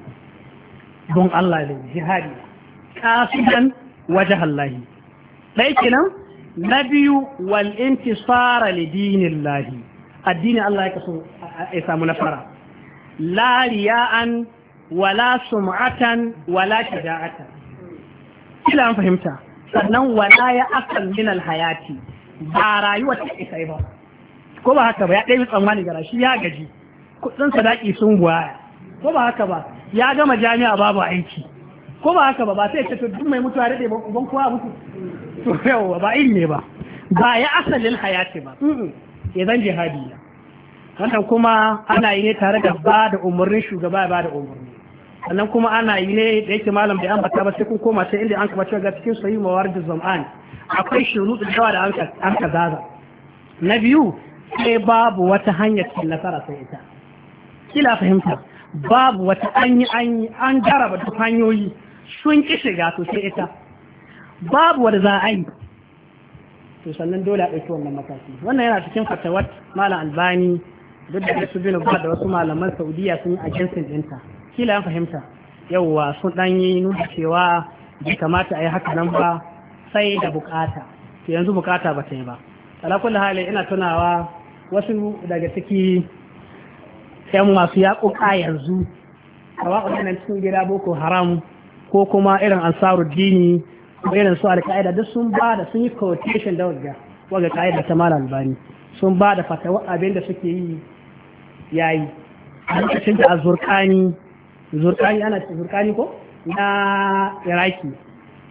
don Allah ne jihadi kasidan waje hallahi ɗai kenan na biyu wal intisara li dinillahi addinin Allah ya kaso ya samu nasara la riya'an wala sum'atan wala shaja'atan kila an fahimta sannan wala ya asal min alhayati ba rayuwa ta isa ba ko ba haka ba ya ɗaya tsammani gara shi ya gaji kudin sadaki sun buwaya ko ba haka ba ya gama jami'a babu aiki ko ba haka ba ba sai ce to duk mai mutuwa rade ban kowa mutu to yawa ba ilmi ba ba ya asalin hayati ba idan jihadi wannan kuma ana yi ne tare da ba da umarnin shugaba ba da umarni sannan kuma ana yi ne da yake malam bai ambata ba sai kun koma sai inda an kaba cewa ga cikin sahih mawarid zam'an akwai shuruɗu da yawa da an ka zaza na biyu sai babu wata hanyar cikin nasara sai ita kila fahimta babu wata an yi an yi an jaraba duk hanyoyi sun ki shiga to sai ita babu wanda za a yi to sannan dole a ɗauki wannan mataki wannan yana cikin fatawat malam albani duk da su bin ba da wasu malaman saudiya sun yi agensin ɗinta kila an fahimta yauwa sun dan yi nuna cewa bai kamata a yi haka nan ba sai da bukata to yanzu bukata ba ta yi ba ala kulli hali ina tunawa wasu daga ciki yan masu yaƙuƙa yanzu kawa wannan cikin gida boko haram ko kuma irin ansaruddini ko irin su alƙa'ida duk sun ba da sun yi quotation da waga waga ƙa'ida ta malam albani sun ba da fatawa abin da suke yi yayi a lokacin da azurkani zurkani ana zurkani ko na iraki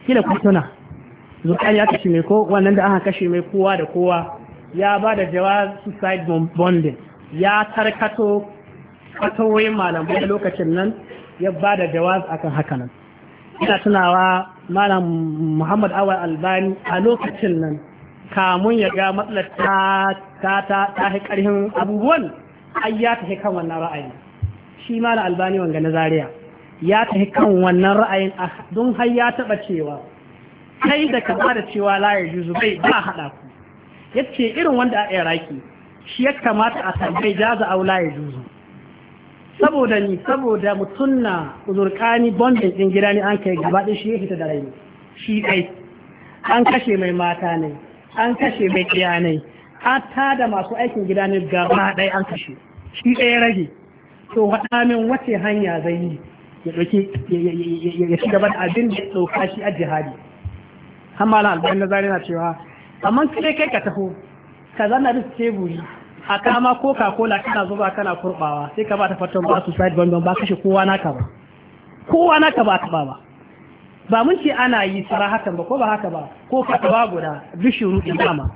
kila ku tuna zurkani aka kashe mai ko wannan da aka kashe mai kowa da kowa ya ba da jawaz suicide bonding ya tarkato fatawoyin malamai da lokacin nan ya ba da jawaz akan haka nan ina tunawa malam Muhammad Awal Albani a lokacin nan kamun ya ga matsalar ta ta ta ta karhin abubuwan ai ya tafi kan wannan ra'ayin shi malam Albani wanga na Zaria ya tafi kan wannan ra'ayin don har ya taba cewa kai da ka da cewa la ya juzu bai ba hada ku yace irin wanda a Iraki shi ya kamata a tambaye jaza aula ya juzu saboda ni saboda mutum na uzurkani bondin ɗin gida ne an kai gaba ɗin shi ya fita da rai shi ɗai an kashe mai mata ne an kashe mai ɗiya ne an tada masu aikin gida ne gaba ɗai an kashe shi ɗaya rage to haɗa min wace hanya zai yi ya ɗauki ya ci gaba da abin da ya ɗauka shi a jihadi hamma na albayan na zari na cewa amma kai kai ka taho ka zanna da teburi a kama coca-cola kana zuba kana kurbawa sai ka ba ta fatan ba su side bondon ba kashe kowa naka ba kowa naka ba ta ba ba ba mun ce ana yi sarahatan ba ko ba haka ba ko fatawa guda bishiru din dama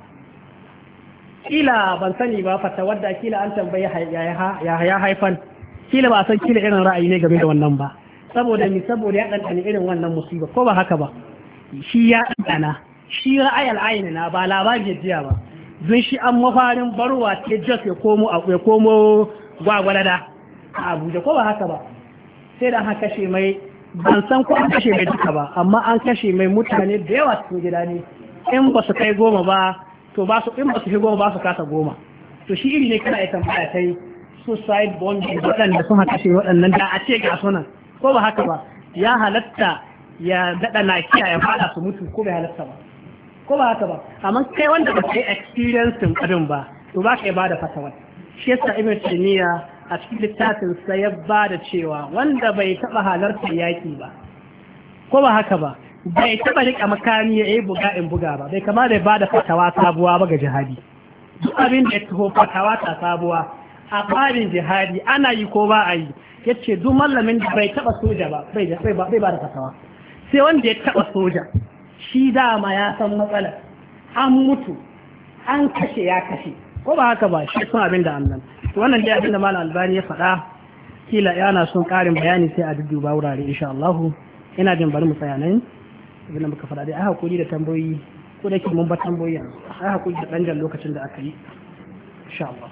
kila ban sani ba fata wadda kila an tambaye ya ya haifan kila ba san kila irin ra'ayi ne game da wannan ba saboda ni saboda ya dan irin wannan musiba ko ba haka ba shi ya dana shi ra'ayal ayni na ba labarin jiya ba don shi an mafarin barwa ta jos ya komo ya komo gwagwalada a abuja ko ba haka ba sai da aka kashe mai ban san ko an kashe mai duka ba amma an kashe mai mutane da yawa cikin gida ne in ba su kai goma ba to ba su in ba su kai goma ba su kasa goma to shi iri ne kana ya tambaya kai suicide bonding waɗanda sun kashe waɗannan da a ce ga sunan ko ba haka ba ya halatta ya daɗa na kiyaye fada su mutu ko bai halatta ba ko ba haka ba amma kai wanda ba kai experience din kadin ba to ba ka ba da fatawa shi yasa ibn taymiya a cikin littafin sa ya ba da cewa wanda bai taba halarta yaki ba ko ba haka ba bai taba rika makami ya yi buga in buga ba bai kama da ba da fatawa sabuwa ba ga jihadi duk abin da ya taho fatawa ta sabuwa a babin jihadi ana yi ko ba a yi yace duk mallamin da bai taba soja ba bai bai ba da fatawa sai wanda ya taba soja shi dama ya san matsala an mutu an kashe ya kashe ko ba haka ba shi sun abin da annan wannan dai abin da malam albani ya faɗa kila yana son ƙarin bayani sai a dudduba wurare insha Allah ina jin bari mu tsaya nan abin da muka faɗa dai ai hakuri da tambayoyi ko da ke mun ba tambayoyi ai hakuri da ɗan lokacin da aka yi insha Allah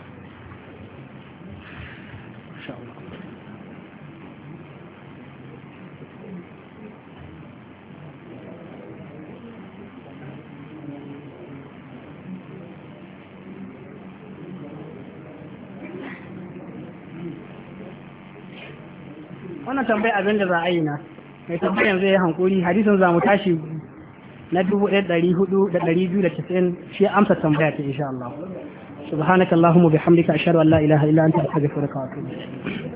insha Allah wannan tambayi abin da za a yi na mai tambayan zai yi hankuri hadisin za mu tashi na dubu ɗaya ɗari hudu da ɗari biyu da casa'in shi amsa tambaya ta insha Allah subhanakallahumma bihamdika ashhadu an la ilaha illa anta astaghfiruka wa atubu ilayk